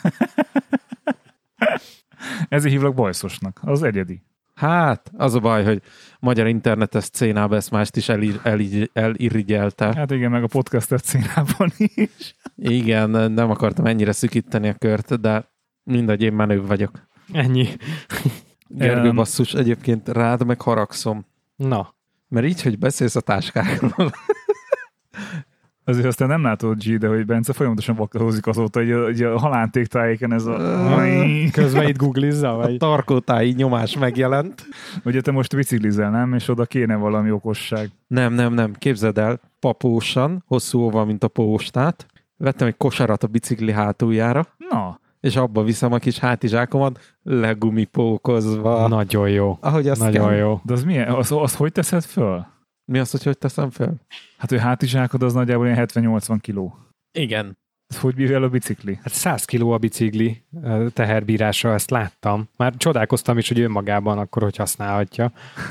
Ezért hívlak bajszosnak, az egyedi. Hát, az a baj, hogy magyar internetes szcénában ezt mást is elirigyelte. Hát igen, meg a podcaster színában is. Igen, nem akartam ennyire szükíteni a kört, de mindegy, én menőbb vagyok. Ennyi. Gergő basszus, egyébként rád meg haragszom. Na. Mert így, hogy beszélsz a táskákról. Azért aztán nem látod, G, de hogy Bence folyamatosan vakarózik azóta, hogy a halántéktájéken ez a... Közben itt googlizza, vagy? A tarkótáji nyomás megjelent. Ugye te most biciklizel, nem? És oda kéne valami okosság. Nem. Képzeld el, papósan, hosszú óval, mint a postát. Vettem egy kosarat a bicikli hátuljára. Na. És abba viszem a kis hátizsákomat, legumipókozva. Nagyon jó. Ahogy azt nagyon kell. jó. De az milyen? Az hogy teszed föl? Mi az, hogy teszem fel? Hát, hogy hátizsákod az nagyjából ilyen 70-80 kiló. Igen. Ez hogy bírja el a bicikli? Hát 100 kiló a bicikli teherbírása, ezt láttam. Már csodálkoztam is, hogy önmagában akkor, hogy használhatja.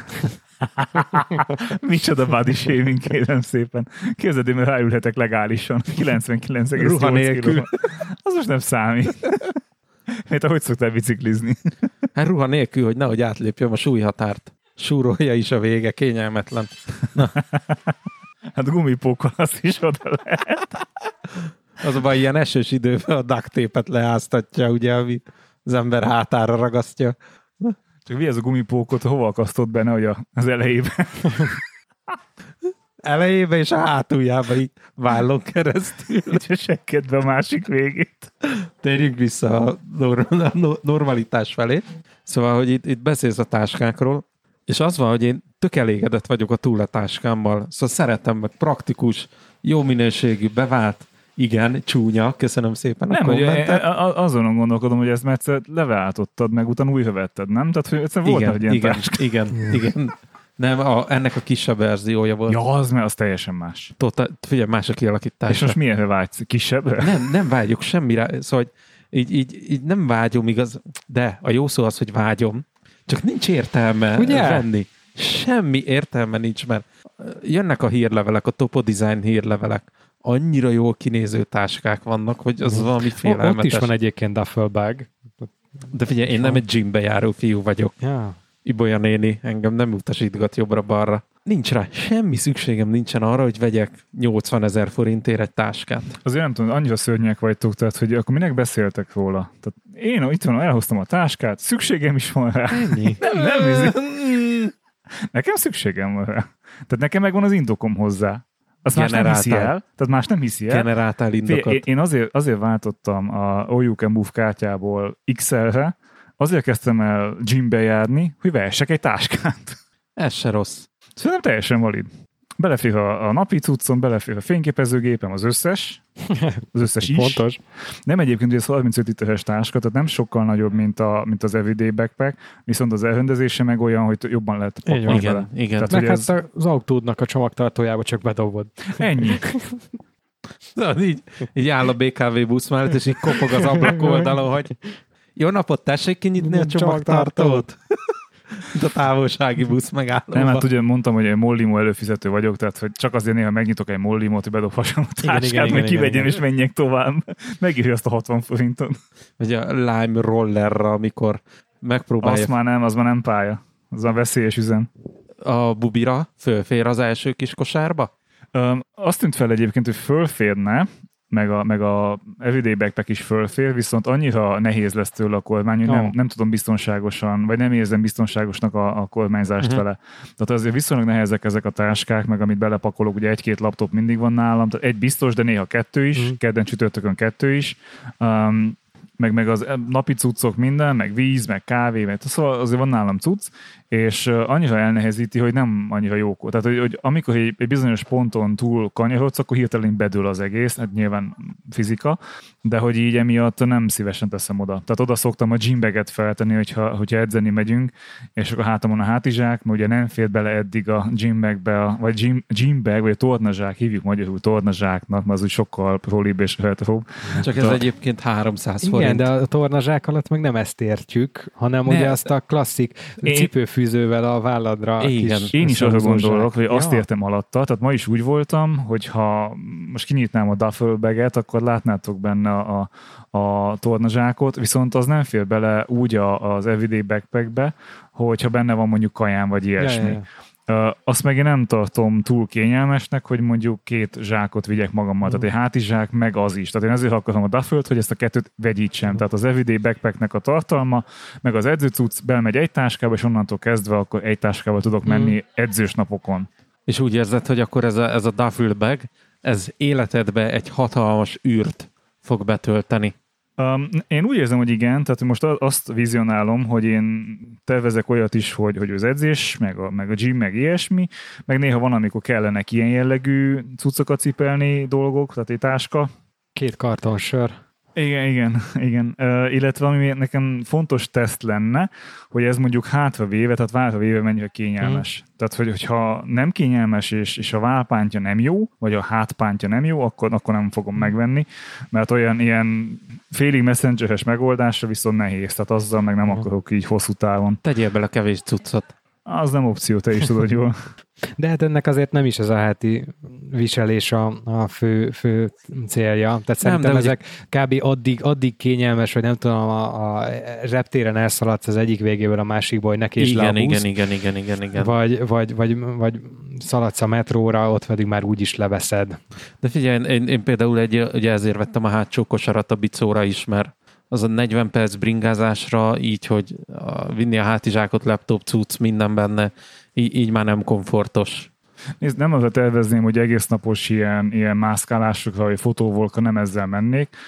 Micsoda body shaming, kérem szépen. Képzeld, én ráülhetek legálisan. 99,8 kiló. Az most nem számít. Mert ahogy szoktál biciklizni? Hát ruha nélkül, hogy nehogy átlépjem a súlyhatárt. Súrolja is a vége, kényelmetlen. Na. Hát gumipókkal azt is oda lehet. Azonban ilyen esős időben a duct tape-et leáztatja, ugye, ami az ember hátára ragasztja. Csak mi ez a gumipókot, hova akasztott benne, hogy az elejében? Elejébe és a hátuljába így vállon keresztül. És a sekkedbe a másik végét. Térjünk vissza a normalitás felé. Szóval, hogy itt beszélsz a táskákról, és az van, hogy én tök elégedett vagyok a túl a táskámmal. Szóval szeretem, meg praktikus, jó minőségű, bevált, igen, csúnya, köszönöm szépen nem, a kommentet. Azon gondolkodom, hogy ezt már egyszer leváltottad, meg utána újra vetted, nem? Tehát, hogy egyszer volt egy ilyen táska. Igen. Nem, ennek a kisebb verziója volt. Ja, az teljesen más. Figyelj, más a kialakítása. És most milyenre vágysz? Kisebbre? Nem vágyok semmire. Szóval így nem vágyom igaz, de a jó szó az, hogy vágyom. Csak nincs értelme venni. Semmi értelme nincs, mert jönnek a hírlevelek, a Topo Design hírlevelek. Annyira jól kinéző táskák vannak, hogy az valami félelmetes. Ott is van egyébként duffel bag. De figyelj, én nem egy gymbe járó fiú vagyok. Ja. Ibolya néni engem nem utasítgat jobbra-balra. Nincs rá, semmi szükségem nincsen arra, hogy vegyek 80 000 forintért egy táskát. Azért nem tudom, annyira szörnyek vagytok, tehát hogy akkor minek beszéltek róla? Tehát én itt van, elhoztam a táskát, szükségem is van rá. Ennyi. Nem. Nekem szükségem van rá. Tehát nekem megvan az indokom hozzá. Azt más nem hiszi el. Tehát más nem hiszi el. Generáltál indokot. Én azért váltottam a All You Can Move kártyából XL-re, azért kezdtem el gymbe járni, hogy vehessek egy táskát. Ez se rossz. Szerintem teljesen valid. Belefér a napi cuccom, belefér a fényképezőgépem, az összes is. Pontos. Nem egyébként, hogy ez 35 literes táska, tehát nem sokkal nagyobb, mint az Everyday Backpack, viszont az elrendezése meg olyan, hogy jobban lehet pakolni vele. Igen. Meg hát az autódnak a csomagtartójába csak bedobod. Ennyi. így áll a BKV busz mellett, és így kopog az ablak oldalon, hogy jó napot, tessék kinyitni a csomagtartót. A távolsági busz megállóba. Nem, hát ugye mondtam, hogy egy Mollimo előfizető vagyok, tehát hogy csak azért néha megnyitok egy Mollimot, hogy bedobhassam a táskát, meg kivegyem és menjek tovább. Megírja azt a 60 forintot. Vagy a Lime Rollerra, amikor megpróbálja... Az már nem pálya. Az a veszélyes üzem. A bubira fölfér az első kis kosárba? Azt tűnt fel egyébként, hogy fölférne, meg a Everyday Backpack is fölfér, viszont annyira nehéz lesz tőle a kormány, hogy nem tudom biztonságosan, vagy nem érzem biztonságosnak a kormányzást vele. Tehát azért viszonylag nehezek ezek a táskák, meg amit belepakolok, ugye 1-2 laptop mindig van nálam, tehát egy biztos, de néha 2 is, kedden csütörtökön 2 is. Meg az napi cuccok minden, meg víz, meg kávé, meg szóval azért van nálam cucc, és annyira elnehezíti, hogy nem annyira jók. Tehát, hogy amikor egy bizonyos ponton túl kanyarodsz, akkor hirtelen bedől az egész, hát nyilván fizika, de hogy így emiatt nem szívesen teszem oda. Tehát oda szoktam a gymbaget feltenni, hogyha edzeni megyünk, és akkor hátamon a hátizsák, mert ugye nem fér bele eddig a gymbagbe, vagy gymbag, vagy a tornazsák, hívjuk magyarul tornazsáknak, mert az úgy sokkal prolibb és retróbb. Csak ez egyébként 300 forint. Igen, de a tornazsák alatt meg nem ezt értjük, hanem ugye azt a klasszik cipőfűzővel a válladra. Igen. Én is arra gondolok, hogy azt értem alatta. Tehát ma is úgy voltam, hogy ha most kinyitnám a duffel baget, akkor látnátok benne a tornazsákot, viszont az nem fér bele úgy az Everyday Backpackbe, hogyha benne van mondjuk kaján vagy ilyesmi. Ja. Azt meg én nem tartom túl kényelmesnek, hogy mondjuk 2 zsákot vigyek magammal, tehát egy hátizsák, meg az is. Tehát én ezért akarom a duffelt, hogy ezt a 2-t vegyítsem. Tehát az Everyday Backpacknek a tartalma, meg az edzőcucc belmegy egy táskába, és onnantól kezdve akkor egy táskával tudok menni edzős napokon. És úgy érzed, hogy akkor ez a duffel bag, ez életedbe egy hatalmas űrt fog betölteni. Én úgy érzem, hogy igen, tehát most azt vizionálom, hogy én tervezek olyat is, hogy az edzés, meg a gym, meg ilyesmi, meg néha van, amikor kellenek ilyen jellegű cuccokat cipelni dolgok, tehát egy táska. 2 kartonsör. Igen. Illetve ami nekem fontos teszt lenne, hogy ez mondjuk hátravéve, tehát várhavéve mennyire kényelmes. Tehát, hogyha nem kényelmes, és a válpántja nem jó, vagy a hátpántja nem jó, akkor nem fogom megvenni, mert olyan ilyen félig messengeres megoldásra viszont nehéz, tehát azzal meg nem akarok így hosszú távon. Tegyél bele kevés cuccot. Az nem opció, te is tudod jól. De hát ennek azért nem is ez a háti viselés a fő célja. Tehát szerintem nem, ezek kb. addig kényelmes, hogy nem tudom, a reptéren elszaladsz az egyik végéből a másikból, hogy ne késd le a busz. Igen. Vagy szaladsz a metróra, ott pedig már úgyis leveszed. De figyelj, én például ugye ezért vettem a hátsó kosarat a bicóra is, mert az a 40 perc bringázásra, így, hogy vinni a hátizsákot, laptop, cucc, minden benne, így már nem komfortos. Nézd, nem azért tervezném, hogy egész napos ilyen mászkálásokra, vagy fotóvolka, nem ezzel mennék.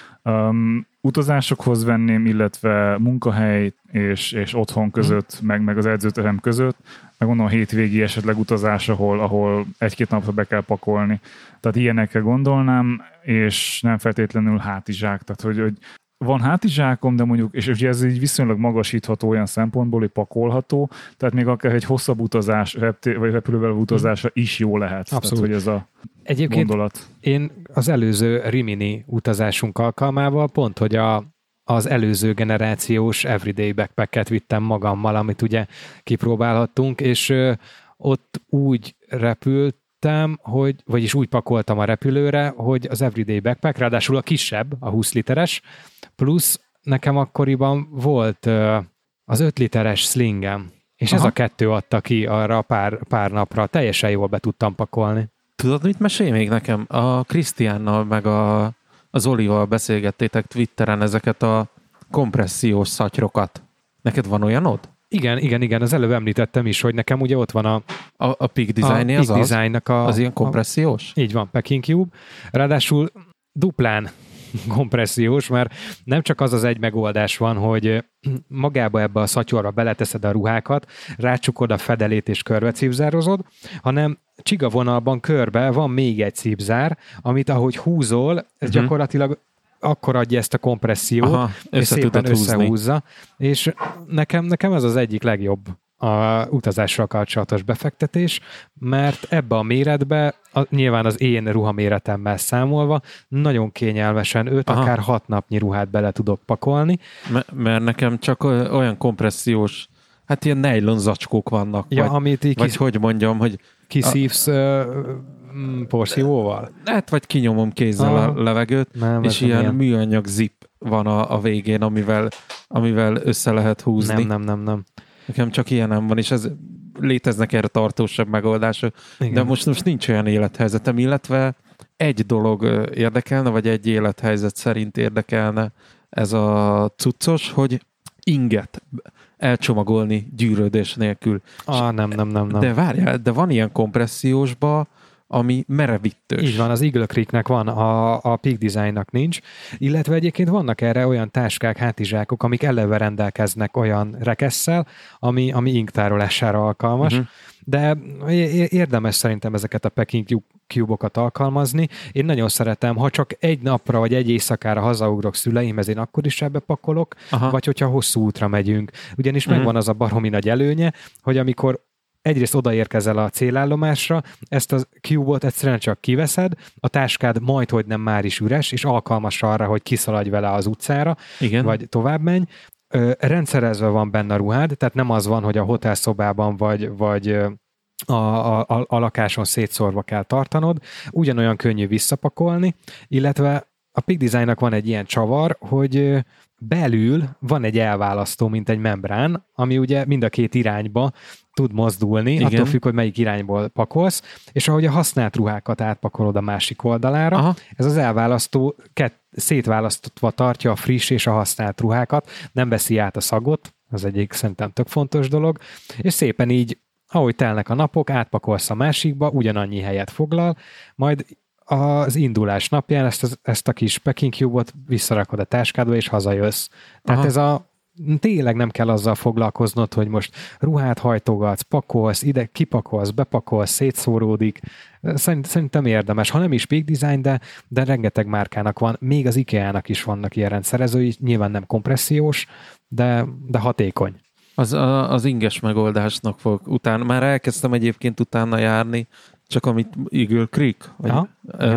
Utazásokhoz venném, illetve munkahely és otthon között, meg az edzőterem között, meg gondolom hétvégi esetleg utazás, ahol egy-két napra be kell pakolni. Tehát ilyenekre gondolnám, és nem feltétlenül hátizsák. Tehát, hogy van hátizsákom, de mondjuk, és ugye ez így viszonylag magasítható olyan szempontból, hogy pakolható, tehát még akár egy hosszabb utazás, vagy repülővel utazásra is jó lehet. Abszolút. Tehát, hogy ez a Egyébként gondolat. Én az előző Rimini utazásunk alkalmával pont, hogy az előző generációs Everyday Backpacket vittem magammal, amit ugye kipróbálhattunk, és ott úgy repültem, vagyis úgy pakoltam a repülőre, hogy az Everyday Backpack, ráadásul a kisebb, a 20 literes, plusz nekem akkoriban volt az 5 literes slingem, és ez a kettő adta ki arra pár napra, teljesen jól be tudtam pakolni. Tudod, mit mesélj még nekem? A Krisztiánnal meg az Olival beszélgettétek Twitteren ezeket a kompressziós szatyrokat. Neked van olyanod? Igen, az előbb említettem is, hogy nekem ugye ott van a Peak Design-nél az ilyen kompressziós? Így van, Packing Cube. Ráadásul duplán kompressziós, mert nem csak az egy megoldás van, hogy magába ebbe a szatyorba beleteszed a ruhákat, rácsukod a fedelét és körbe cipzározod, hanem csigavonalban körbe van még egy cipzár, amit ahogy húzol, ez gyakorlatilag akkor adja ezt a kompressziót, és szépen összehúzza. És nekem ez az egyik legjobb a utazással kapcsolatos befektetés, mert ebbe a méretbe, nyilván az én ruhaméretemmel számolva, nagyon kényelmesen 5, akár 6 napnyi ruhát bele tudok pakolni. Mert nekem csak olyan kompressziós, hát ilyen nejlon zacskók vannak. Ja, amit így hogy mondjam, hogy kiszívsz porszívóval? Hát, vagy kinyomom kézzel a levegőt, és ilyen műanyag zip van a végén, amivel össze lehet húzni. Nem. Nekem csak ilyenem van, és ez léteznek erre tartósabb megoldások. Igen. De most nincs olyan élethelyzetem, illetve egy dolog érdekelne, vagy egy élethelyzet szerint érdekelne ez a cuccos, hogy inget elcsomagolni gyűrődés nélkül. Nem. De várjál, de van ilyen kompressziósba, ami merevítős. Így van, az Eagle Creeknek van, a Peak Designnak nincs, illetve egyébként vannak erre olyan táskák, hátizsákok, amik eleve rendelkeznek olyan rekesszel, ami inktárolására alkalmas, de érdemes szerintem ezeket a Packing Cube-okat alkalmazni. Én nagyon szeretem, ha csak egy napra vagy egy éjszakára hazaugrok szüleimhez, én akkor is ebbe pakolok, vagy hogyha hosszú útra megyünk. Ugyanis megvan az a baromi nagy előnye, hogy amikor egyrészt odaérkezel a célállomásra, ezt a cube-ot egyszerűen csak kiveszed, a táskád majdhogy nem már is üres, és alkalmas arra, hogy kiszaladj vele az utcára, vagy tovább menj. Rendszerezve van benne a ruhád, tehát nem az van, hogy a hotelszobában vagy a lakáson szétszórva kell tartanod, ugyanolyan könnyű visszapakolni, illetve a Peak Designnak van egy ilyen csavar, hogy belül van egy elválasztó, mint egy membrán, ami ugye mind a két irányba tud mozdulni, igen. Attól függ, hogy melyik irányból pakolsz, és ahogy a használt ruhákat átpakolod a másik oldalára, ez az elválasztó szétválasztva tartja a friss és a használt ruhákat, nem veszi át a szagot, az egyik szerintem tök fontos dolog, és szépen így, ahogy telnek a napok, átpakolsz a másikba, ugyanannyi helyet foglal, majd az indulás napján ezt a kis Packing Cube-ot visszarakod a táskádba, és hazajössz. Tehát tényleg nem kell azzal foglalkoznod, hogy most ruhát hajtogatsz, pakolsz, ide kipakolsz, bepakolsz, szétszóródik. Szerintem érdemes. Ha nem is Peak Design, de rengeteg márkának van. Még az IKEA-nak is vannak ilyen rendszerezői, nyilván nem kompressziós, de hatékony. Az inges megoldásnak utána. Már elkezdtem egyébként utána járni, csak amit Eagle Creek, vagy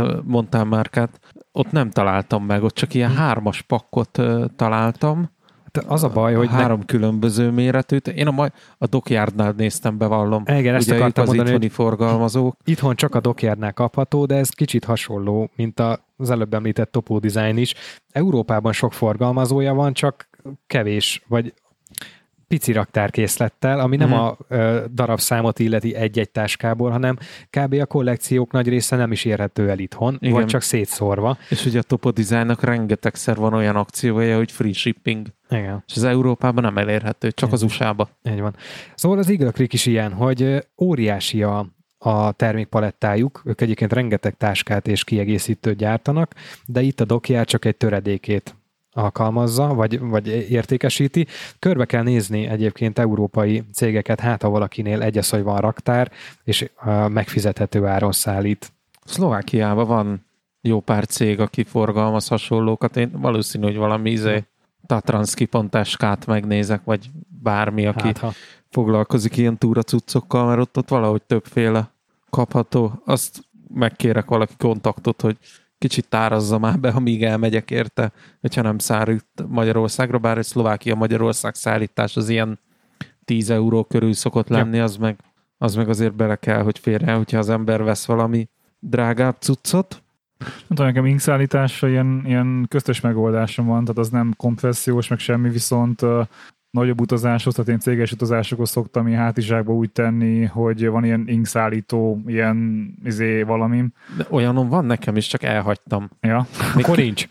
mondtál márkát, ott nem találtam meg, ott csak ilyen 3-as pakkot találtam. Az a baj, hogy... Három különböző méretűt. Én a Dockyardnál néztem, bevallom. Igen, ezt akartam mondani, itthoni forgalmazók. Itthon csak a Dockyardnál kapható, de ez kicsit hasonló, mint az előbb említett Topo Design is. Európában sok forgalmazója van, csak kevés, vagy pici raktárkészlettel, ami nem a darabszámot illeti egy-egy táskából, hanem kb. A kollekciók nagy része nem is érhető el itthon, igen. Vagy csak szétszórva. És ugye a Topo Designnak rengetegszer van olyan akciója, hogy free shipping. Igen. És az Európában nem elérhető, csak az USA-ba. Így van. Szóval az Eagle Creek is ilyen, hogy óriási a termékpalettájuk, ők egyébként rengeteg táskát és kiegészítőt gyártanak, de itt a Dockyard csak egy töredékét alkalmazza, vagy értékesíti. Körbe kell nézni egyébként európai cégeket, hát ha valakinél egyes, hogy van raktár, és megfizethető áron szállít. Szlovákiában van jó pár cég, aki forgalmaz hasonlókat. Én valószínű, hogy valami Tatranski pontáskát megnézek, vagy bármi, aki foglalkozik ilyen túracuccokkal, mert ott valahogy többféle kapható. Azt megkérek valaki kontaktot, hogy kicsit tárazza már be, amíg elmegyek érte, hogyha nem szállít Magyarországra, bár egy Szlovákia-Magyarország szállítás az ilyen 10 euró körül szokott lenni, az meg azért bele kell, hogy férjen, hogyha az ember vesz valami drágább cuccot. Nem tudom, nekem inkszállításra ilyen köztes megoldásom van, tehát az nem kompressziós, meg semmi, viszont nagyobb utazáshoz, tehát én céges utazásokhoz szoktam ilyen hátizsákba úgy tenni, hogy van ilyen inkszállító, ilyen valamim. De olyanom van nekem is, csak elhagytam. Ja. Akkor nincs.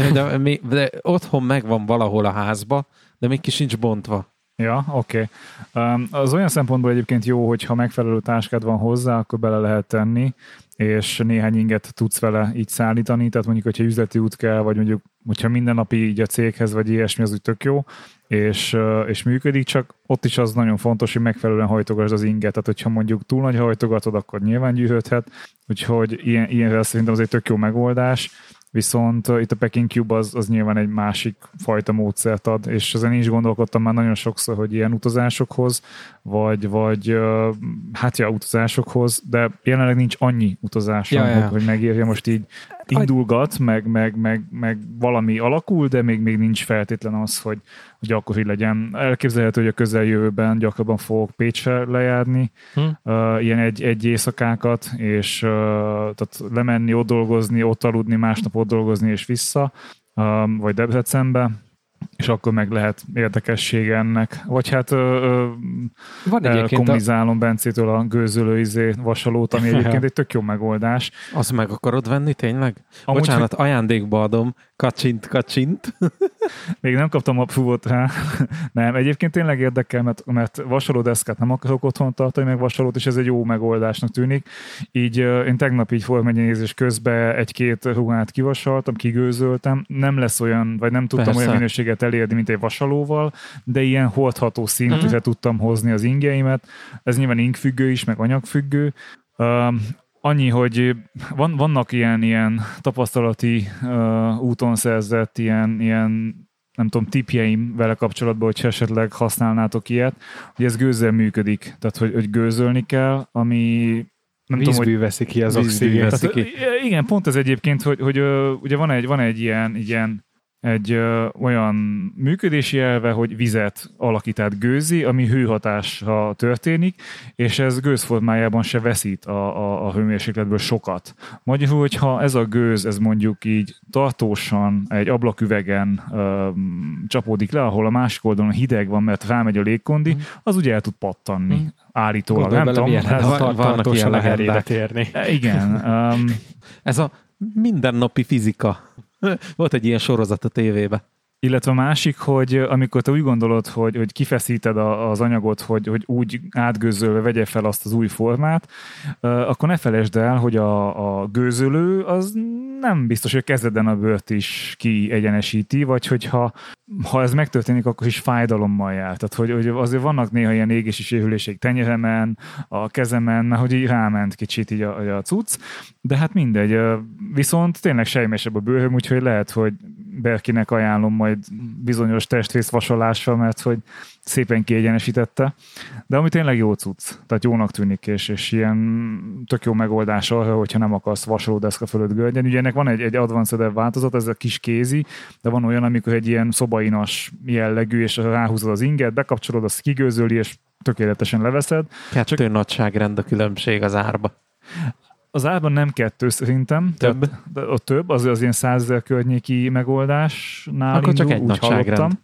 De otthon megvan valahol a házba, de még ki sincs bontva. Ja, oké. Az olyan szempontból egyébként jó, hogy ha megfelelő táskád van hozzá, akkor bele lehet tenni, és néhány inget tudsz vele így szállítani, tehát mondjuk, hogyha üzleti út kell, vagy mondjuk, hogyha mindennapi így a céghez, vagy ilyesmi, az úgy tök jó, és működik, csak ott is az nagyon fontos, hogy megfelelően hajtogasd az inget, tehát hogyha mondjuk túl nagy hajtogatod, akkor nyilván gyűjhődhet, úgyhogy ilyenre szerintem az egy tök jó megoldás. Viszont itt a Packing Cube az nyilván egy másik fajta módszert ad, és ezen is gondolkodtam már nagyon sokszor, hogy ilyen utazásokhoz, vagy utazásokhoz, de jelenleg nincs annyi utazásom, hogy megérje most így indulgat, meg valami alakul, de még nincs feltétlen az, hogy gyakori legyen. Elképzelhető, hogy a közeljövőben gyakrabban fogok Pécsre lejárni, ilyen egy éjszakákat, és tehát lemenni, ott dolgozni, ott aludni, másnap ott dolgozni és vissza, vagy Debrecenbe, és akkor meg lehet érdekessége ennek. Vagy hát kommunizálom Bencétől a gőzölő vasalót, ami egyébként egy tök jó megoldás. Azt meg akarod venni tényleg? Bocsánat, ajándékba adom. Kacsint. Még nem kaptam a fúvot rá. Nem, egyébként tényleg érdekel, mert vasalódeszkát nem akarok otthon tartani, meg vasalót, és ez egy jó megoldásnak tűnik. Így én tegnap így formegynézés közben egy-két ruhát kivasaltam, kigőzöltem. Nem lesz olyan, vagy nem tudtam olyan minőséget elérni, mint egy vasalóval, de ilyen hordható szintre tudtam hozni az ingeimet. Ez nyilván inkfüggő is, meg anyagfüggő. Annyi, hogy vannak ilyen tapasztalati úton szerzett ilyen nem tudom, tippjeim vele kapcsolatban, hogy esetleg használnátok ilyet, hogy ez gőzzel működik. Tehát, hogy gőzölni kell, ami nem vízbű tudom, veszi ki az oxigént. Igen, pont ez egyébként, hogy ugye van egy ilyen olyan működési elve, hogy vizet alakít át gőzi, ami hőhatásra történik, és ez gőzformájában se veszít a hőmérsékletből sokat. Magyarul, hogyha ez a gőz, ez mondjuk így tartósan egy ablaküvegen csapódik le, ahol a másik oldalon hideg van, mert rámegy a légkondi, az ugye el tud pattanni. Állítólag, nem tudom. Tartósan a herrédet érni. Igen. Ez a mindennapi fizika. Volt egy ilyen sorozat a tévében. Illetve a másik, hogy amikor te úgy gondolod, hogy kifeszíted az anyagot, hogy úgy átgőzölve vegye fel azt az új formát, akkor ne felejtsd el, hogy a gőzölő az nem biztos, hogy a kezeden a bőrt is kiegyenesíti, vagy hogyha ez megtörténik, akkor is fájdalommal jár. Tehát, hogy azért vannak néha ilyen égési sérülések tenyeremen, a kezemen, mert hogy így ráment kicsit így a cucc, de hát mindegy. Viszont tényleg sejmesebb a bőröm, úgyhogy lehet, hogy Berkinek ajánlom majd bizonyos testrészvasolással, mert hogy szépen kiegyenesítette. De ami tényleg jó cucc, tehát jónak tűnik, és ilyen tök jó megoldás arra, hogyha nem akarsz vasolódeszka fölött görnyen. Ugye ennek van egy advanced változat, ez a kis kézi, de van olyan, amikor egy ilyen szobainas jellegű, és ráhúzod az inget, bekapcsolod, azt kigőzöli, és tökéletesen leveszed. Kettő nagyságrend a különbség az árba. Az árban nem 2 szerintem. Több? A több, az ilyen 100 000 környéki megoldásnál akkor csak egy úgy nagyságrend.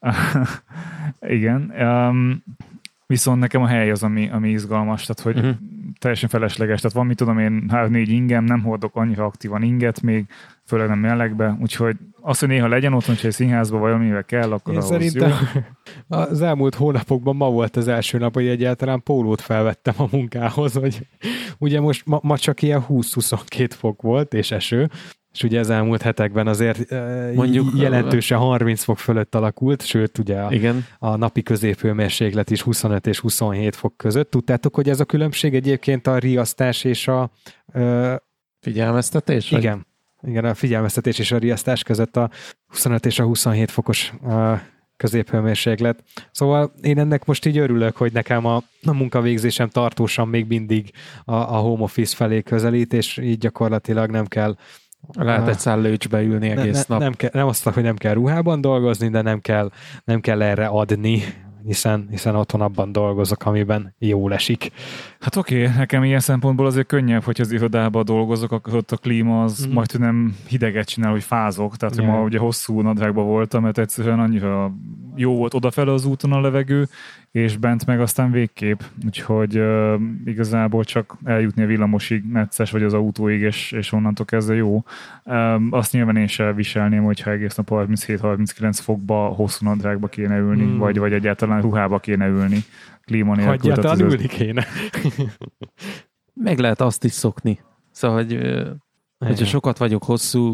Igen. Viszont nekem a hely az, ami izgalmas, tehát hogy teljesen felesleges. Tehát van, mit tudom én, 3-4 ingem, nem hordok annyira aktívan inget még, főleg nem melegbe, úgyhogy az, hogy néha legyen otthon, hogyha egy színházba vagy amivel kell, akkor ahhoz szerintem jó. Az elmúlt hónapokban ma volt az első nap, hogy egyáltalán pólót felvettem a munkához, hogy ugye most ma csak ilyen 20-22 fok volt, és eső, és ugye az elmúlt hetekben azért mondjuk jelentősen 30 fok fölött alakult, sőt ugye a napi középhőmérséklet is 25 és 27 fok között. Tudtátok, hogy ez a különbség egyébként a riasztás és a... figyelmeztetés? Igen. Igen, a figyelmeztetés és a riasztás között a 25 és a 27 fokos középhőmérséklet. Szóval én ennek most így örülök, hogy nekem a munkavégzésem tartósan még mindig a home office felé közelít, és így gyakorlatilag nem kell lehet egy szállőcsbe ülni egész nap. Nem azt, hogy nem kell ruhában dolgozni, de nem kell erre adni, hiszen otthon abban dolgozok, amiben jól esik. Hát oké, nekem ilyen szempontból azért könnyebb, hogy az irodában dolgozok, akkor ott a klíma az majd nem hideget csinál, hogy fázok. Tehát, hogy ma ugye hosszú nadrágban voltam, mert egyszerűen annyira jó volt odafele az úton a levegő, és bent meg aztán végképp. Úgyhogy igazából csak eljutni a villamosig necces, vagy az autóig, és onnantól kezdve jó. Azt nyilván én sem viselném, hogyha egész nap 37-39 fokba hosszú nadrágba kéne ülni, vagy egyáltalán ruhába kéne ülni. Klíma nélkül. Hagyjátán ülni kéne. Meg lehet azt is szokni. Szóval, hogyha sokat vagyok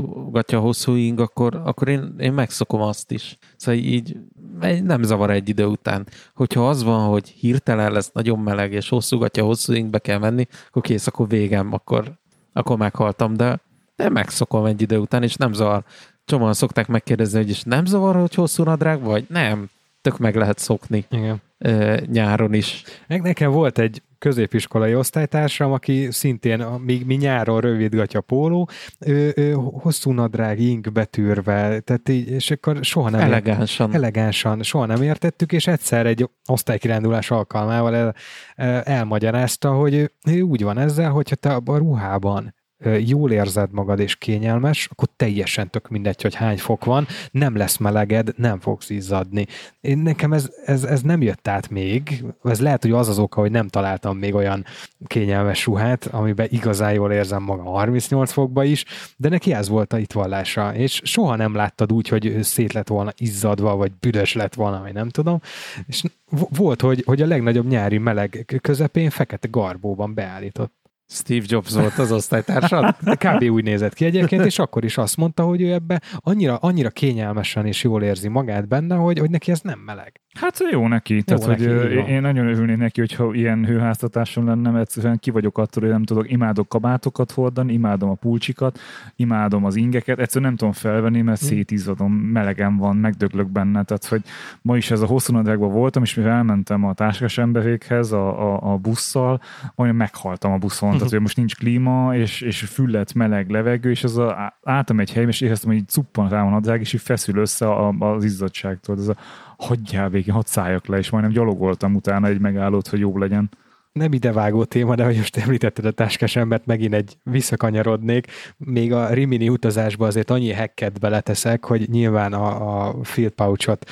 hosszú ing, akkor én megszokom azt is. Szóval így nem zavar egy idő után. Hogyha az van, hogy hirtelen lesz nagyon meleg, és hosszú ingbe kell menni, akkor kész, akkor végem, akkor meghaltam, de megszokom egy idő után, és nem zavar. Csomóan szokták megkérdezni, hogy is nem zavar, hogy hosszú nadrág vagy? Nem. Tök meg lehet szokni. Igen. Nyáron is. Nekem volt egy középiskolai osztálytársam, aki szintén mi nyáron rövidgatja póló, ő hosszú nadrág, ing betűrve, tehát így, és akkor soha nem elegánsan, soha nem értettük, és egyszer egy osztálykirándulás alkalmával elmagyarázta, hogy ő úgy van ezzel, hogyha te a ruhában jól érzed magad és kényelmes, akkor teljesen tök mindegy, hogy hány fok van, nem lesz meleged, nem fogsz izzadni. Nekem ez nem jött át még, ez lehet, hogy az oka, hogy nem találtam még olyan kényelmes ruhát, amiben igazán jól érzem magam 38 fokba is, de neki ez volt a hitvallása, és soha nem láttad úgy, hogy szét lett volna izzadva, vagy büdös lett volna, vagy nem tudom, és volt, hogy a legnagyobb nyári meleg közepén fekete garbóban beállított. Steve Jobs volt az osztálytársad? Kb. Úgy nézett ki egyébként, és akkor is azt mondta, hogy ő ebbe annyira kényelmesen és jól érzi magát benne, hogy neki ez nem meleg. Hát jó neki. Tehát, hogy én nagyon örülnék neki, hogyha ilyen hőháztatásom lenne, mert egyszerűen ki vagyok attól, hogy nem tudok, imádok kabátokat hordani, imádom a pulcsikat, imádom az ingeket, egyszerűen nem tudom felvenni, mert szétizzadom, melegem van, megdöglök benne. Tehát, hogy ma is ez a hosszú nadrágban voltam, és mivel elmentem a táskás emberékhez a busszal, majdnem meghaltam a buszon. Tehát, hogy most nincs klíma, és füllet, meleg levegő, és álltam egy helyben, és éreztem, hogy így cuppan rá a nadrág, és így feszül össze az izzadságtól. Ez hagyjál végén, hadd szálljak le, és majdnem gyalogoltam utána egy megállót, hogy jobb legyen. Nem idevágó téma, de hogy most említetted a táskás embert, megint egy visszakanyarodnék. Még a Rimini utazásba azért annyi hacket beleteszek, hogy nyilván a field pouchot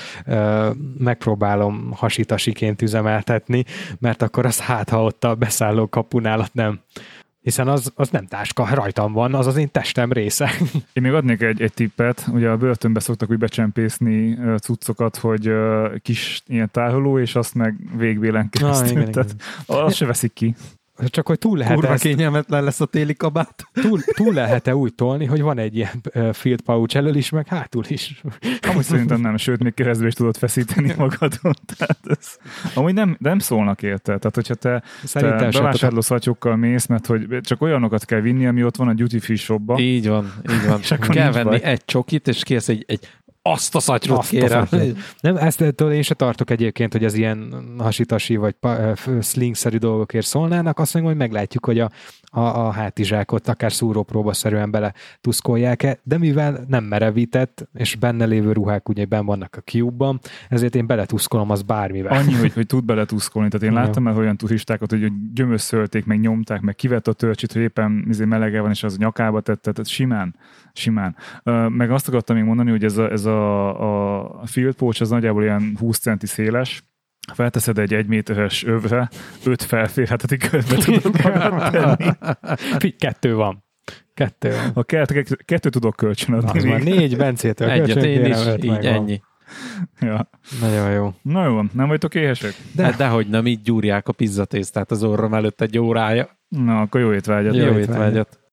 megpróbálom hasitasiként üzemeltetni, mert akkor az ha ott a beszálló kapunál nem. Hiszen az nem táska, rajtam van, az az én testem része. Én még adnék egy tippet, ugye a börtönbe szoktak úgy becsempészni cuccokat, hogy kis ilyen tároló, és azt meg végbélen keresztül. Igen. Azt se veszik ki. Csak hogy túl lehet Kurva kényelmetlen lesz a téli kabát. túl lehet-e úgy tolni, hogy van egy ilyen field pouch elől is, meg hátul is. Amúgy szerintem nem, sőt, még keresztül is tudod feszíteni magadon. Tehát ez, amúgy nem szólnak érte. Tehát, hogyha te bevásárló szatyokkal mész, mert hogy csak olyanokat kell vinni, ami ott van a duty free shopba. Így van. Kell venni egy csokit, és kész egy azt a szatyrot kérem. Nem, ezt én se tartok egyébként, hogy az ilyen hasitasi vagy sling-szerű dolgokért szólnának, azt mondom, hogy meglátjuk, hogy a hátizsákot akár szúrópróbaszerűen bele tuszkolják-e, de mivel nem merevített, és benne lévő ruhák ugye benn vannak a Cube-ban, ezért én beletuszkolom az bármivel. Annyi, hogy tud beletuszkolni. Tehát én láttam már olyan turistákat, hogy gyömösszölték, meg nyomták, meg kivett a törcsit, hogy éppen melege van, és az a nyakába tette, tehát simán. Meg azt akartam még mondani, hogy ez a field pouch az nagyjából ilyen 20 centi széles, felteszed egy 1 méteres övre, 5 felférhetetik körbe tudod magad tenni. 2 van. A kettő tudok kölcsönadni. Az már 4 Bencétől egyet én is, így ennyi. Ja. Nagyon jó. Na jó, nem vagytok éhesek? Dehogy nem, így gyúrják a pizzatésztát az orrom előtt egy órája. Na, akkor jó étvágyat. Jó étvágyat.